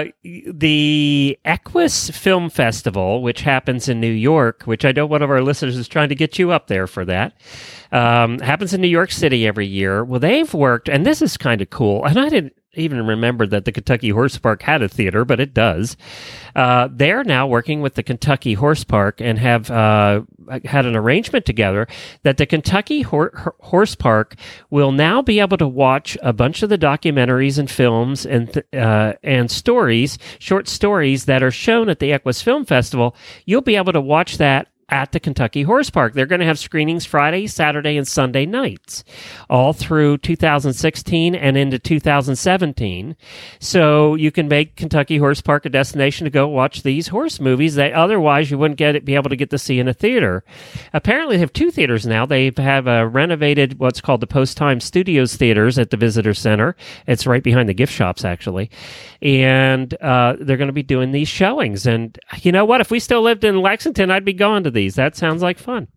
the Equus Film Festival, which happens in New York, which I know one of our listeners is trying to get you up there for that, um, happens in New York City every year. Well, they've worked, and this is kind of cool, and I didn't even remember that the Kentucky Horse Park had a theater, but it does. Uh, they're now working with the Kentucky Horse Park and have uh, had an arrangement together that the Kentucky Hor- Horse Park will now be able to watch a bunch of the documentaries and films and th- uh, and stories, short stories that are shown at the Equus Film Festival. You'll be able to watch that at the Kentucky Horse Park. They're going to have screenings Friday, Saturday, and Sunday nights, all through two thousand sixteen and into two thousand seventeen. So you can make Kentucky Horse Park a destination to go watch these horse movies that otherwise you wouldn't get it, be able to get to see in a theater. Apparently, they have two theaters now. They have uh, renovated what's called the Post Time Studios theaters at the Visitor Center. It's right behind the gift shops, actually. And uh, they're going to be doing these showings. And you know what? If we still lived in Lexington, I'd be going to these. That sounds like fun.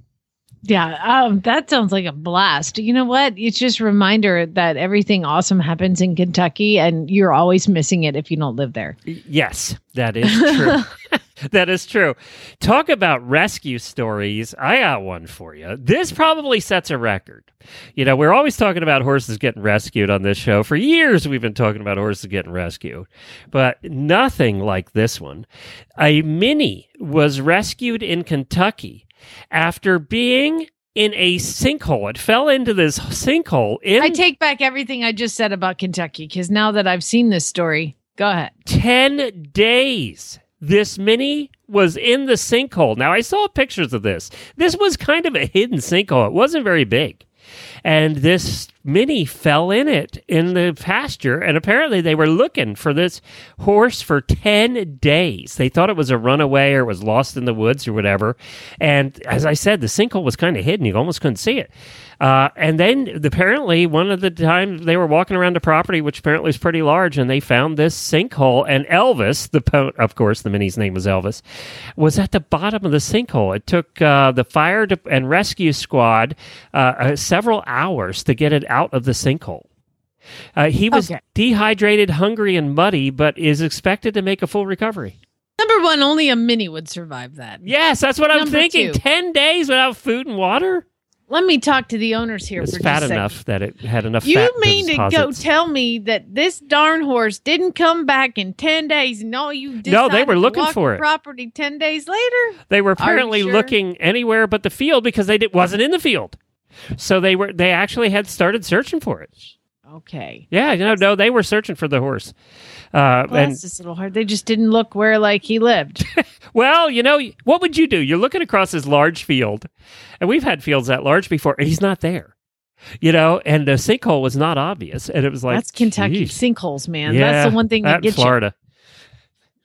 Yeah, um, that sounds like a blast. You know what? It's just a reminder that everything awesome happens in Kentucky, and you're always missing it if you don't live there. Yes, that is true. That is true. Talk about rescue stories. I got one for you. This probably sets a record. You know, we're always talking about horses getting rescued on this show. For years, we've been talking about horses getting rescued, but nothing like this one. A mini was rescued in Kentucky after being in a sinkhole. It fell into this sinkhole. In I take back everything I just said about Kentucky, because now that I've seen this story, go ahead. ten days. This mini was in the sinkhole. Now, I saw pictures of this. This was kind of a hidden sinkhole. It wasn't very big. And this mini fell in it in the pasture, and apparently they were looking for this horse for ten days. They thought it was a runaway or it was lost in the woods or whatever. And as I said, the sinkhole was kind of hidden. You almost couldn't see it. Uh, and then apparently one of the times they were walking around the property, which apparently is pretty large, and they found this sinkhole, and Elvis, the po- of course, the mini's name was Elvis, was at the bottom of the sinkhole. It took uh, the fire de- and rescue squad uh, uh, several hours to get it out of the sinkhole. Uh, he was Okay. dehydrated, hungry, and muddy, but is expected to make a full recovery. Number one, only a mini would survive that. Yes, that's what I'm Number thinking. two. Ten days without food and water? Let me talk to the owners here It's for fat just a second. enough that it had enough You fat mean to go deposits. tell me that this darn horse didn't come back in ten days and all you No, they decided were to looking walk for the it. property ten days later? They were Are you apparently sure? looking anywhere but the field because they did, wasn't in the field. So they were they actually had started searching for it. Okay. Yeah, no, no, they were searching for the horse. Uh, Well, and that's this little hard. They just didn't look where like he lived. well, you know, what would you do? You're looking across this large field, and we've had fields that large before, and he's not there. You know, and the sinkhole was not obvious, and it was like That's Kentucky geez. sinkholes, man. Yeah, That's the one thing that that gets Florida.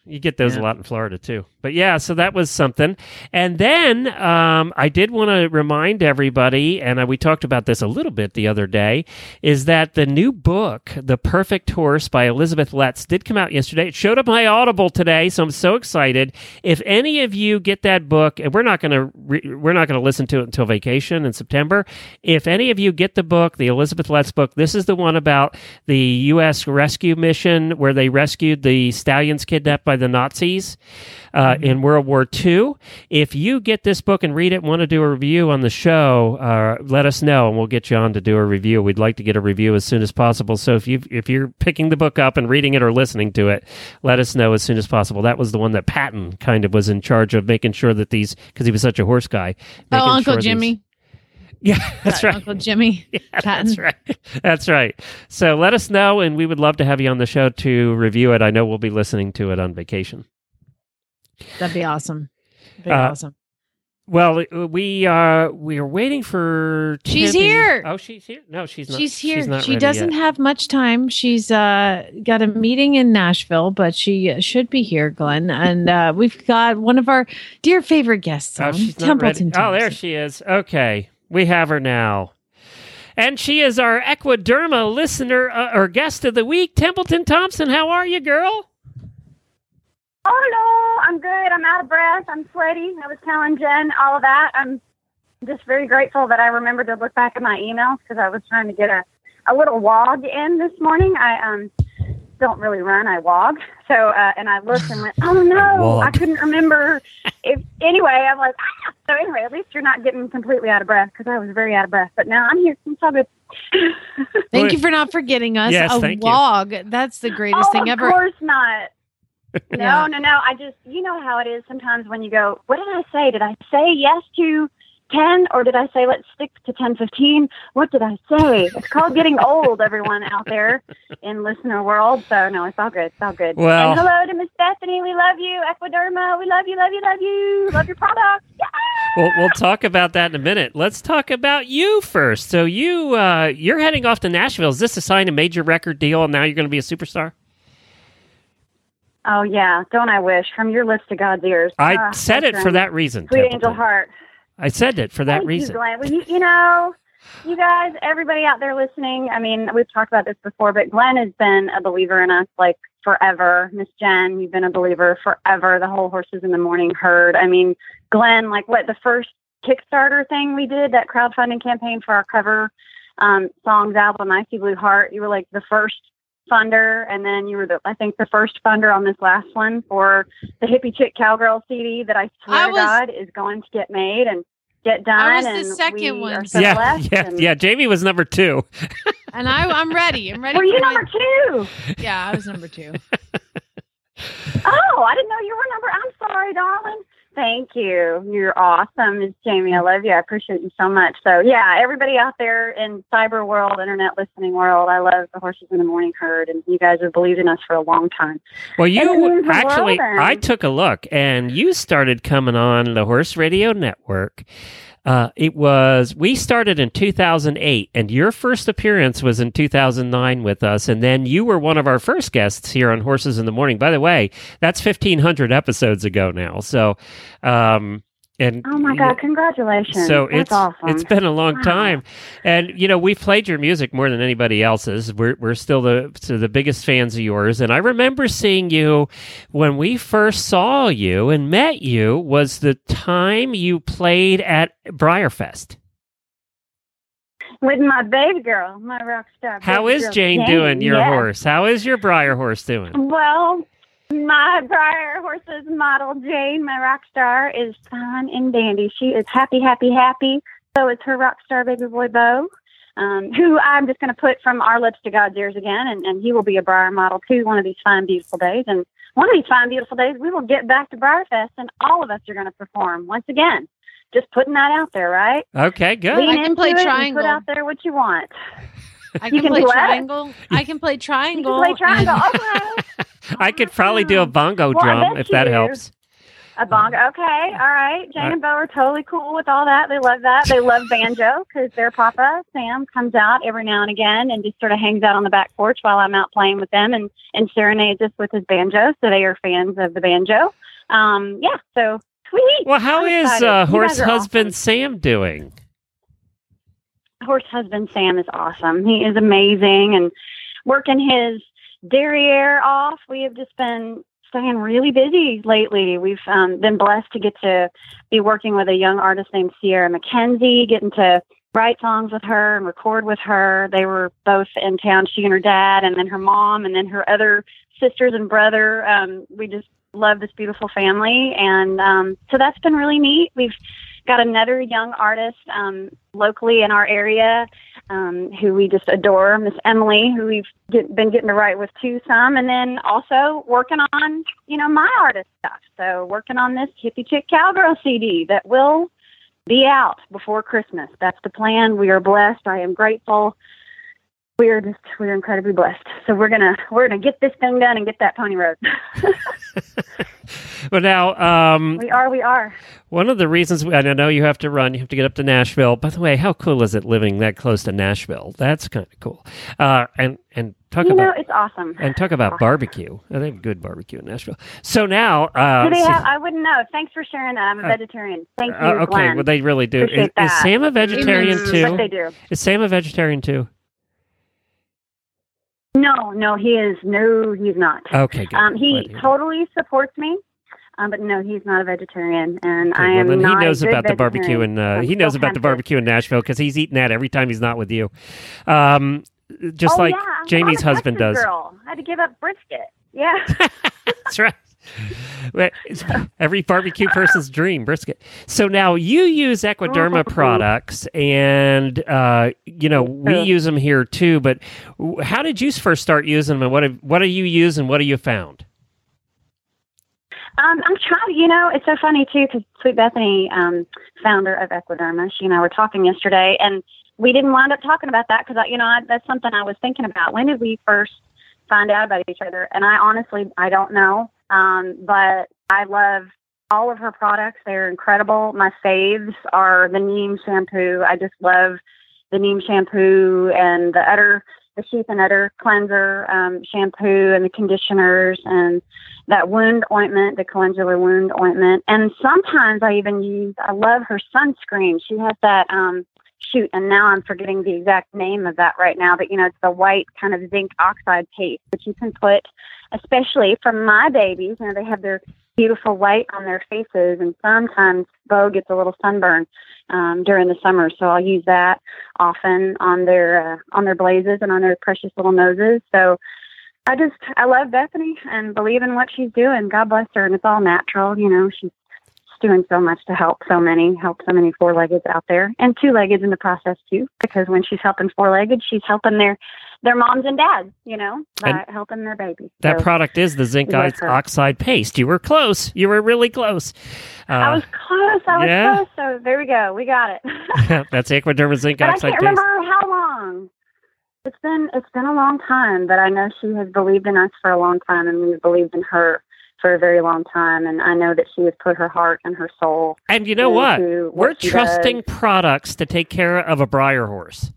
You get those Yeah. a lot in Florida, too. But yeah, so that was something. And then um, I did want to remind everybody, and uh, we talked about this a little bit the other day, is that the new book, The Perfect Horse by Elizabeth Letts, did come out yesterday. It showed up my Audible today, so I'm so excited. If any of you get that book, and we're not going to re- we're not going to listen to it until vacation in September. If any of you get the book, the Elizabeth Letts book, this is the one about the U S rescue mission where they rescued the stallions kidnapped by the Nazis uh, in World War Two. If you get this book and read it and want to do a review on the show, uh, let us know and we'll get you on to do a review. We'd like to get a review as soon as possible. So if you if you're picking the book up and reading it or listening to it, let us know as soon as possible. That was the one that Patton kind of was in charge of making sure that these, because he was such a horse guy. Oh, making Uncle sure Jimmy. These, yeah, that's Uh, right. Uncle Jimmy. Yeah, Patton. that's right. That's right. So let us know, and we would love to have you on the show to review it. I know we'll be listening to it on vacation. That'd be awesome. That'd be Uh, awesome. Well, we are we are waiting for. She's Timmy. here. Oh, she's here. No, she's not. She's here. She's not she ready doesn't yet. have much time. She's uh, got a meeting in Nashville, but she uh, should be here, Glenn. And uh, we've got one of our dear favorite guests Oh, on, she's not Templeton. ready. Oh, there Thompson. she is. Okay, we have her now. And she is our Equiderma listener uh, or guest of the week, Templeton Thompson. How are you, girl? Hello, I'm good. I'm out of breath. I'm sweaty. I was telling Jen all of that. I'm just very grateful that I remembered to look back at my emails because I was trying to get a, a little wog in this morning. I um don't really run. I wog. So, uh, and I looked and went, oh no, Wog. I couldn't remember. If Anyway, I'm like, ah. So anyway, at least you're not getting completely out of breath because I was very out of breath. But now I'm here. It's all good. Thank you for not forgetting us. Yes, a thank you. wog. That's the greatest oh, thing ever. Of course not. No, Yeah. no, no. I just, you know how it is sometimes when you go, what did I say? Did I say yes to ten or did I say let's stick to ten fifteen? What did I say? It's called getting old, everyone out there in listener world. So, no, it's all good. It's all good. Well- and hello to Miss Stephanie. We love you. Equiderma. We love you, love you, love you. Love your products. Yeah. We'll, we'll talk about that in a minute. Let's talk about you first. So you, uh, you're heading off to Nashville. Is this to sign a major record deal and now you're going to be a superstar? Oh, yeah. Don't I wish? From your lips to God's ears. I Ah, said it that's for right. that reason. Sweet Templeton. angel heart. I said it for that Thank reason. You, Glenn. Well, you, you know, you guys, everybody out there listening, I mean, we've talked about this before, but Glenn has been a believer in us like forever. Miss Jen, you've been a believer forever. The whole Horses in the Morning herd. I mean, Glenn, like what the first Kickstarter thing we did, that crowdfunding campaign for our cover um, songs album, Icy Blue Heart, you were like the first funder, and then you were the I think the first funder on this last one for the Hippie Chick Cowgirl C D that I swear I to was- God is going to get made and get done. I was the and second we one. are so Yeah, blessed, yeah, and- yeah. Jamie was number two. And I, I'm ready. I'm ready. Were you for my- number two? Yeah, I was number two. Oh, I didn't know you were number. I'm sorry, darling. Thank you. You're awesome, Miss Jamie. I love you. I appreciate you so much. So, yeah, everybody out there in cyber world, internet listening world, I love the Horses in the Morning herd, and you guys have believed in us for a long time. Well, And it you means the actually, world, and- I took a look, and you started coming on the Horse Radio Network. Uh, it was, we started in two thousand eight, and your first appearance was in two thousand nine with us, and then you were one of our first guests here on Horses in the Morning. By the way, that's fifteen hundred episodes ago now. So, um, and Oh, my God. Congratulations. so That's it's awesome. it's been a long Wow. time, and you know we've played your music more than anybody else's. We're we're still the so the biggest fans of yours, and I remember seeing you when we first saw you and met you was the time you played at Briarfest. With my baby girl, my rock star. How baby is girl, Jane doing? Your yes. horse? How is your Briar horse doing? Well, my Briar Horse's model, Jane, my rock star, is fine and dandy. She is happy, happy, happy. So is her rock star baby boy, Bo, um, who I'm just going to put from our lips to God's ears again, and, and he will be a Briar model, too, one of these fine, beautiful days. And one of these fine, beautiful days, we will get back to Briarfest, and all of us are going to perform once again. Just putting that out there, right? Okay, good. Lean I can into play it and triangle. Put out there what you want. I You can, can play do what? triangle. I can play You triangle. can play triangle. and- Okay. I could probably do a bongo Well, I drum bet if that you- helps. A bongo. Okay. All right. Jane and Bo are totally cool with all that. They love that. They love banjo because their papa, Sam, comes out every now and again and just sort of hangs out on the back porch while I'm out playing with them and, and serenades us with his banjo. So they are fans of the banjo. Um, yeah. So sweet. Well, how I'm is excited. uh, You horse guys are husband awesome. Sam doing? Horse husband Sam is awesome. He is amazing and working his derriere off. We have just been staying really busy lately. We've um, been blessed to get to be working with a young artist named Sierra McKenzie, getting to write songs with her and record with her. They were both in town, she and her dad, and then her mom, and then her other sisters and brother. Um, we just love this beautiful family. And um, so that's been really neat. We've got another young artist um, locally in our area um, who we just adore, Miss Emily, who we've get, been getting to write with too some, and then also working on, you know, my artist stuff. So working on this Hippie Chick Cowgirl C D that will be out before Christmas. That's the plan. We are blessed. I am grateful. We are just, we are incredibly blessed. So we're going to, we're going to get this thing done and get that pony road. But now, um, we are, we are. One of the reasons, I know you have to run, you have to get up to Nashville. By the way, how cool is it living that close to Nashville? That's kind of cool. Uh, and, and talk you about, know, it's awesome. And talk about awesome. barbecue. I think good barbecue in Nashville. So now, uh, do they so, have, I wouldn't know. Thanks for sharing that. I'm a vegetarian. Thank you, uh, okay, Glenn. well, they really do. Is, Appreciate is that. Sam a vegetarian Mm, too? But they do. Is Sam a vegetarian too? No, no, he is. No, he's not. Okay, good. Um, he Glad to hear totally supports me, um, but no, he's not a vegetarian, and Okay, I well, am then not he knows a good about the barbecue, vegetarian. and uh, I'm he knows still about the tempted. barbecue in Nashville because he's eating that every time he's not with you, um, just oh, like yeah, I'm- Jamie's I'm a husband Texas does. Girl. I had to give up brisket. Yeah. That's right. Well, it's every barbecue person's dream, brisket. So now you use Equiderma products, and uh, you know we Yeah. use them here too. But w- how did you first start using them, and what have, what do you use, and what have you found? Um, I'm trying, you know, it's so funny too, because Sweet Bethany, um, founder of Equiderma, she and I were talking yesterday, and we didn't wind up talking about that because, you know, I, that's something I was thinking about. When did we first find out about each other? And I honestly, I don't know, um, but I love all of her products. They're incredible. My faves are the Neem shampoo. I just love the Neem shampoo and the Udder, the Sheath and Udder cleanser um, shampoo and the conditioners and that wound ointment, the calendula wound ointment. And sometimes I even use, I love her sunscreen. She has that, um, shoot, and now I'm forgetting the exact name of that right now, but you know, it's the white kind of zinc oxide paste that you can put, especially for my babies. You know, they have their beautiful white on their faces, and sometimes Bo gets a little sunburn um, during the summer, so I'll use that often on their uh, on their blazes and on their precious little noses. So I just, I love Bethany and believe in what she's doing. God bless her. And it's all natural. You know, she's doing so much to help so many, help so many four-leggeds out there, and two-leggeds in the process too, because when she's helping four-legged, she's helping their, their moms and dads, you know, by And helping their babies. That So, product is the zinc bless her. oxide paste. You were close. You were really close. Uh, I was close. I was yeah? close. So there we go. We got it. that's Equiderma zinc But I oxide can't paste. remember how long. It's been it's been a long time, but I know she has believed in us for a long time, and we've believed in her for a very long time. And I know that she has put her heart and her soul. And you know what? into We're what she trusting does. products to take care of a Breyer horse.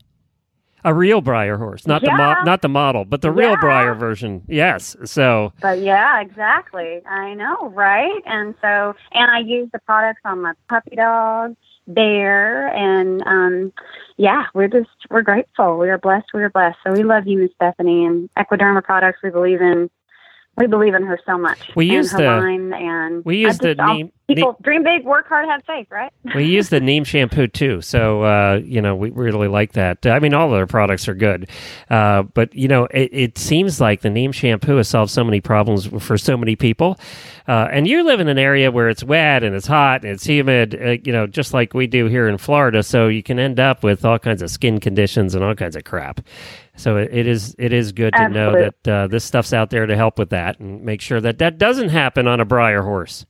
A real Breyer horse, not the mo- Yeah. not the model, but the real Yeah. Breyer version. Yes. So But yeah, exactly. I know, right? And so, and I use the products on my puppy dog, Bear, and um, yeah, we're just we're grateful. We are blessed. We are blessed. So we love you, Miss Bethany, and Equiderma products. We believe in. We believe in her so much. We and use her the- line, and we I use the just- I'll- Neem- People dream big, work hard, have faith, right? we use the Neem shampoo too. So uh, you know, we really like that. I mean, all of their products are good, uh, but you know, it, it seems like the Neem shampoo has solved so many problems for so many people. Uh, and you live in an area where it's wet and it's hot and it's humid, uh, you know, just like we do here in Florida. So you can end up with all kinds of skin conditions and all kinds of crap. So it, it is it is good to know Absolutely. that uh, this stuff's out there to help with that and make sure that that doesn't happen on a Breyer horse.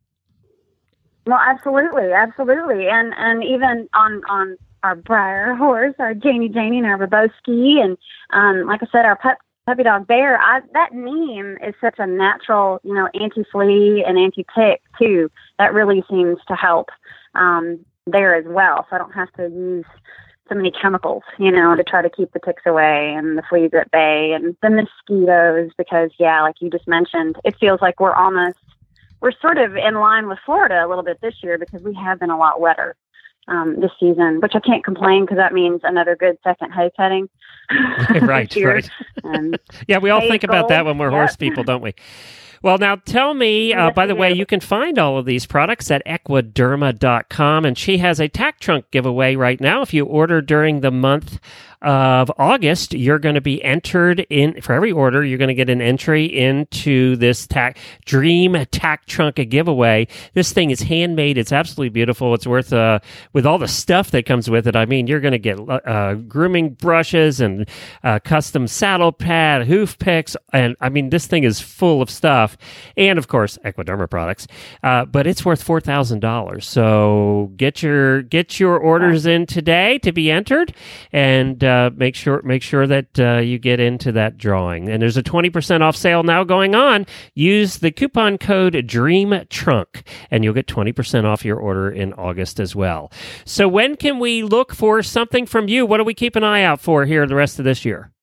Well, absolutely, absolutely, and and even on on our Breyer horse, our Janie Janie and our Roboski, and um, like I said, our pup puppy dog bear, I, that neem is such a natural, you know, anti-flea and anti-tick too. That really seems to help um, there as well. So I don't have to use so many chemicals, you know, to try to keep the ticks away and the fleas at bay and the mosquitoes. Because yeah, like you just mentioned, it feels like we're almost, we're sort of in line with Florida a little bit this year because we have been a lot wetter um, this season, which I can't complain because that means another good second hay cutting. Right, right. And yeah, we all hay think is about that gold. when we're Yep. horse people, don't we? Well, now tell me, uh, Yes, by the we way, do. you can find all of these products at equiderma dot com, and she has a tack trunk giveaway right now. If you order during the month of August, you're going to be entered in, for every order, you're going to get an entry into this tack, Dream Tack Trunk giveaway. This thing is handmade. It's absolutely beautiful. It's worth, uh, with all the stuff that comes with it, I mean, you're going to get uh, grooming brushes and uh, custom saddle pad, hoof picks, and I mean, this thing is full of stuff. And of course, Equiderma products, uh, but it's worth four thousand dollars. So get your get your orders in today to be entered, and uh, make sure make sure that uh, you get into that drawing. And there's a twenty percent off sale now going on. Use the coupon code Dream Trunk, and you'll get twenty percent off your order in August as well. So when can we look for something from you? What do we keep an eye out for here the rest of this year?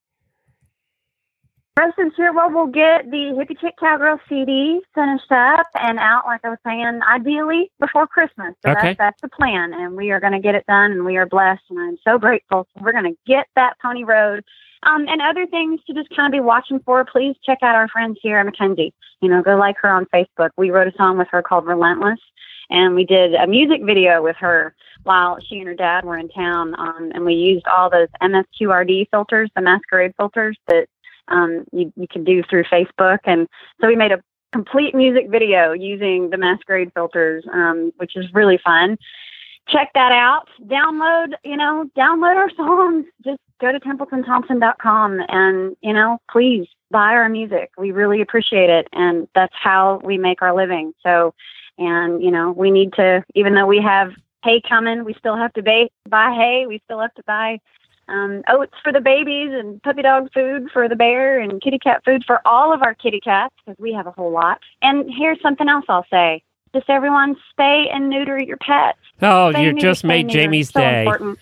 rest of this year, well, we'll get the Hippie Chick Cowgirl C D finished up and out, like I was saying, ideally before Christmas. So Okay. that's, that's the plan, and we are going to get it done, and we are blessed, and I'm so grateful. So we're going to get that Pony Road. Um, and other things to just kind of be watching for, please check out our friend Sierra Mackenzie. You know, go like her on Facebook. We wrote a song with her called Relentless, and we did a music video with her while she and her dad were in town, um, and we used all those M S Q R D filters, the masquerade filters that um, you, you can do through Facebook. And so we made a complete music video using the masquerade filters, um, which is really fun. Check that out. Download, you know, download our songs. Just go to templeton thompson dot com and, you know, please buy our music. We really appreciate it. And that's how we make our living. So, and, you know, we need to, even though we have hay coming, we still have to buy, buy hay. We still have to buy um, oats for the babies and puppy dog food for the bear and kitty cat food for all of our kitty cats, because we have a whole lot. And here's something else I'll say. Just everyone spay and neuter your pets. Oh, Spay, you neuter, just spay, made neuter. Jamie's So day. important.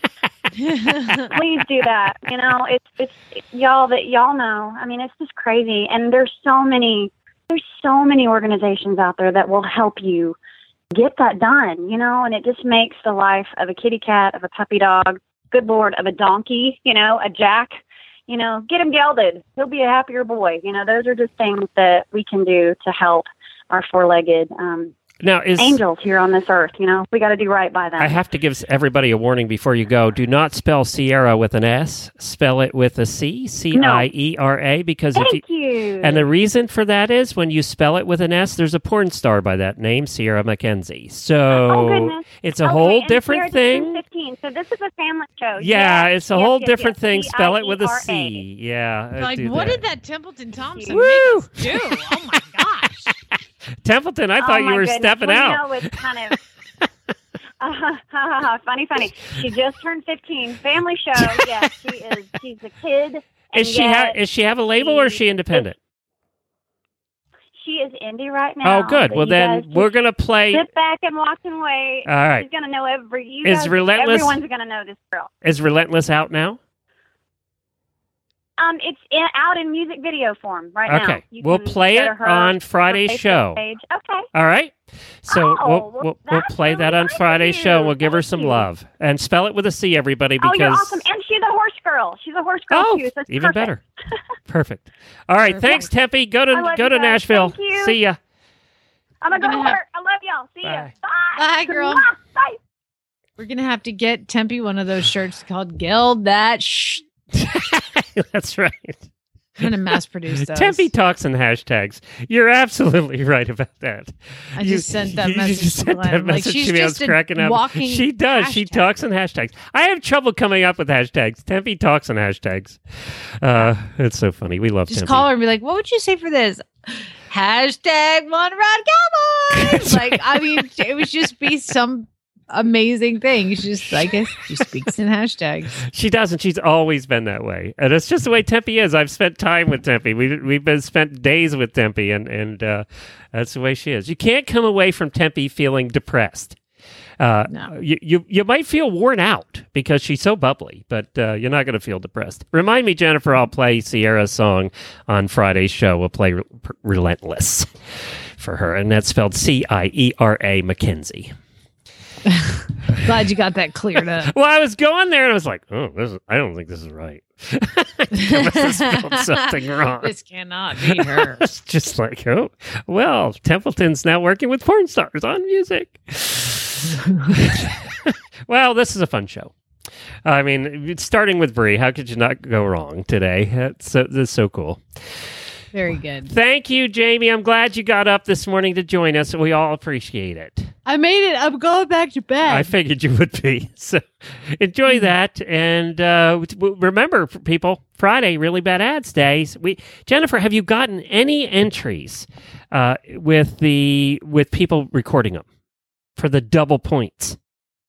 Please do that. You know, it's it's y'all that y'all know. I mean, it's just crazy. And there's so many there's so many organizations out there that will help you get that done, you know, and it just makes the life of a kitty cat, of a puppy dog, good Lord, of a donkey, you know, a jack, you know, get him gelded. He'll be a happier boy. You know, those are just things that we can do to help our four-legged um, Now, is angels here on this earth. You know, we got to do right by them. I have to give everybody a warning before you go. Do not spell Sierra with an S. Spell it with a C, C I E R A, because Thank if you, you. and the reason for that is when you spell it with an S, there's a porn star by that name, Sierra Mackenzie. So Oh, goodness. it's a Okay, whole and different Sierra just thing. turned fifteen, so this is a family show. Yeah, Yes, it's a yes, whole yes, different yes. thing. Spell it with a C I E R A. C. Yeah. uh, Like, do what that. did that Templeton Thompson Woo! make us do? Oh my gosh! Templeton, I Oh, thought you my were goodness. stepping well, out. You know, it's kind of uh, funny, funny. She just turned fifteen. Family show. Yes, she is. She's a kid. and Is she have yet is she have a label or is she independent? She is indie right now. Oh, good. but Well, you then guys we're just gonna play. sit back and watch and wait. All right. She's gonna know every. You Is guys, Relentless- Everyone's gonna know this girl. Is Relentless out now? Um, it's in, out in music video form right now. Okay, You we'll can play go to it her- on her Friday's Facebook show. Page. Okay. All right. So Oh, we'll well, we'll, we'll that's play that really on nice of Friday's you. show. We'll give her Thank some you. love and spell it with a C, everybody, Oh, because you're awesome. And she's a horse girl. She's a horse girl oh, too. So it's even perfect. better. Perfect. All right. Perfect. Thanks, Tempe. Go I to love go you to guys. Nashville. Thank you. See ya. I'm gonna go to We're gonna work. I love y'all. See Bye. ya. Bye. Bye, girl. Mwah. Bye. We're gonna have to get Tempe one of those shirts called "Geld That Shh." That's right. I'm gonna mass produce those. Tempe talks in hashtags. You're absolutely right about that. I just sent that you message just to sent Glenn. that Like, message she's to me. I was just a cracking up. walking She does. She hashtag. talks in hashtags. I have trouble coming up with hashtags. Tempe talks in hashtags. Uh, it's so funny. We love Just Tempe. call her and be like, "What would you say for this?" Hashtag One Rod Cowboys. That's Like, I mean, it would just be some amazing thing. She's just, I guess, she speaks in hashtags. She doesn't. She's always been that way, and it's just the way Tempe is. I've spent time with Tempe. We we've been spent days with Tempe, and and uh, that's the way she is. You can't come away from Tempe feeling depressed. Uh, No. you, you you might feel worn out because she's so bubbly, but uh, you're not going to feel depressed. Remind me, Jennifer, I'll play Sierra's song on Friday's show. We'll play Re- Relentless for her, and that's spelled C I E R A Mackenzie. Glad you got that cleared up. Well, I was going there, and I was like, oh, this is, I don't think this is right. I must have spelled something wrong. This cannot be her. It's just like, oh, well, Templeton's now working with porn stars on music. Well, this is a fun show. I mean, starting with Bree, how could you not go wrong today? That's so, that's so cool. Very good. Thank you, Jamie. I'm glad you got up this morning to join us. We all appreciate it. I made it. I'm going back to bed. I figured you would be. So enjoy that. And uh, w- remember, people, Friday, Really Bad Ads Days. We, Jennifer, have you gotten any entries uh, with the with people recording them for the double points?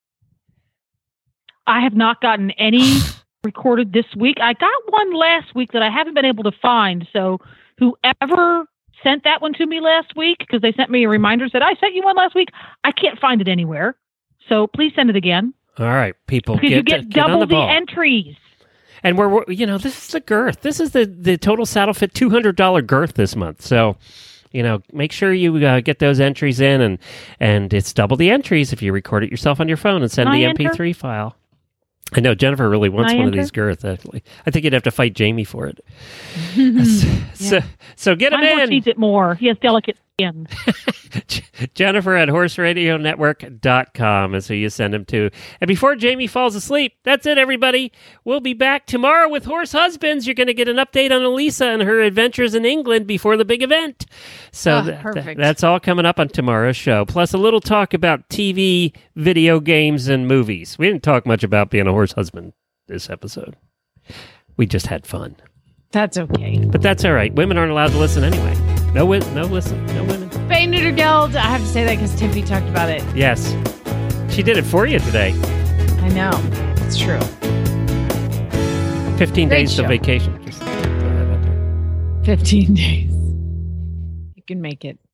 I have not gotten any recorded this week. I got one last week that I haven't been able to find. So whoever sent that one to me last week, because they sent me a reminder, said, I sent you one last week. I can't find it anywhere. So please send it again. All right, people, Because get, you get to, get on double the the, ball. entries. And we're, we're, you know, this is the girth. This is the, the total Saddle Fit two hundred dollars girth this month. So, you know, make sure you uh, get those entries in, and and it's double the entries if you record it yourself on your phone and send Can the I M P three enter? file. I know Jennifer really wants Can I one enter? of these girth. Actually, I think you'd have to fight Jamie for it. so, so get them My horse in. needs it more. He has delicate skin. Jennifer at horse radio network dot com is who you send them to. And before Jamie falls asleep, that's it, everybody. We'll be back tomorrow with Horse Husbands. You're going to get an update on Elisa and her adventures in England before the big event. So Ah, th- th- perfect. that's all coming up on tomorrow's show. Plus a little talk about T V, video games, and movies. We didn't talk much about being a horse husband this episode. We just had fun. That's okay. But that's all right. Women aren't allowed to listen anyway. No, wi- no listen. No women. Spay Neuter Guild. I have to say that because Timpy talked about it. Yes. She did it for you today. I know. It's true. fifteen Great days show. of vacation. Just throw that out there. fifteen days. You can make it.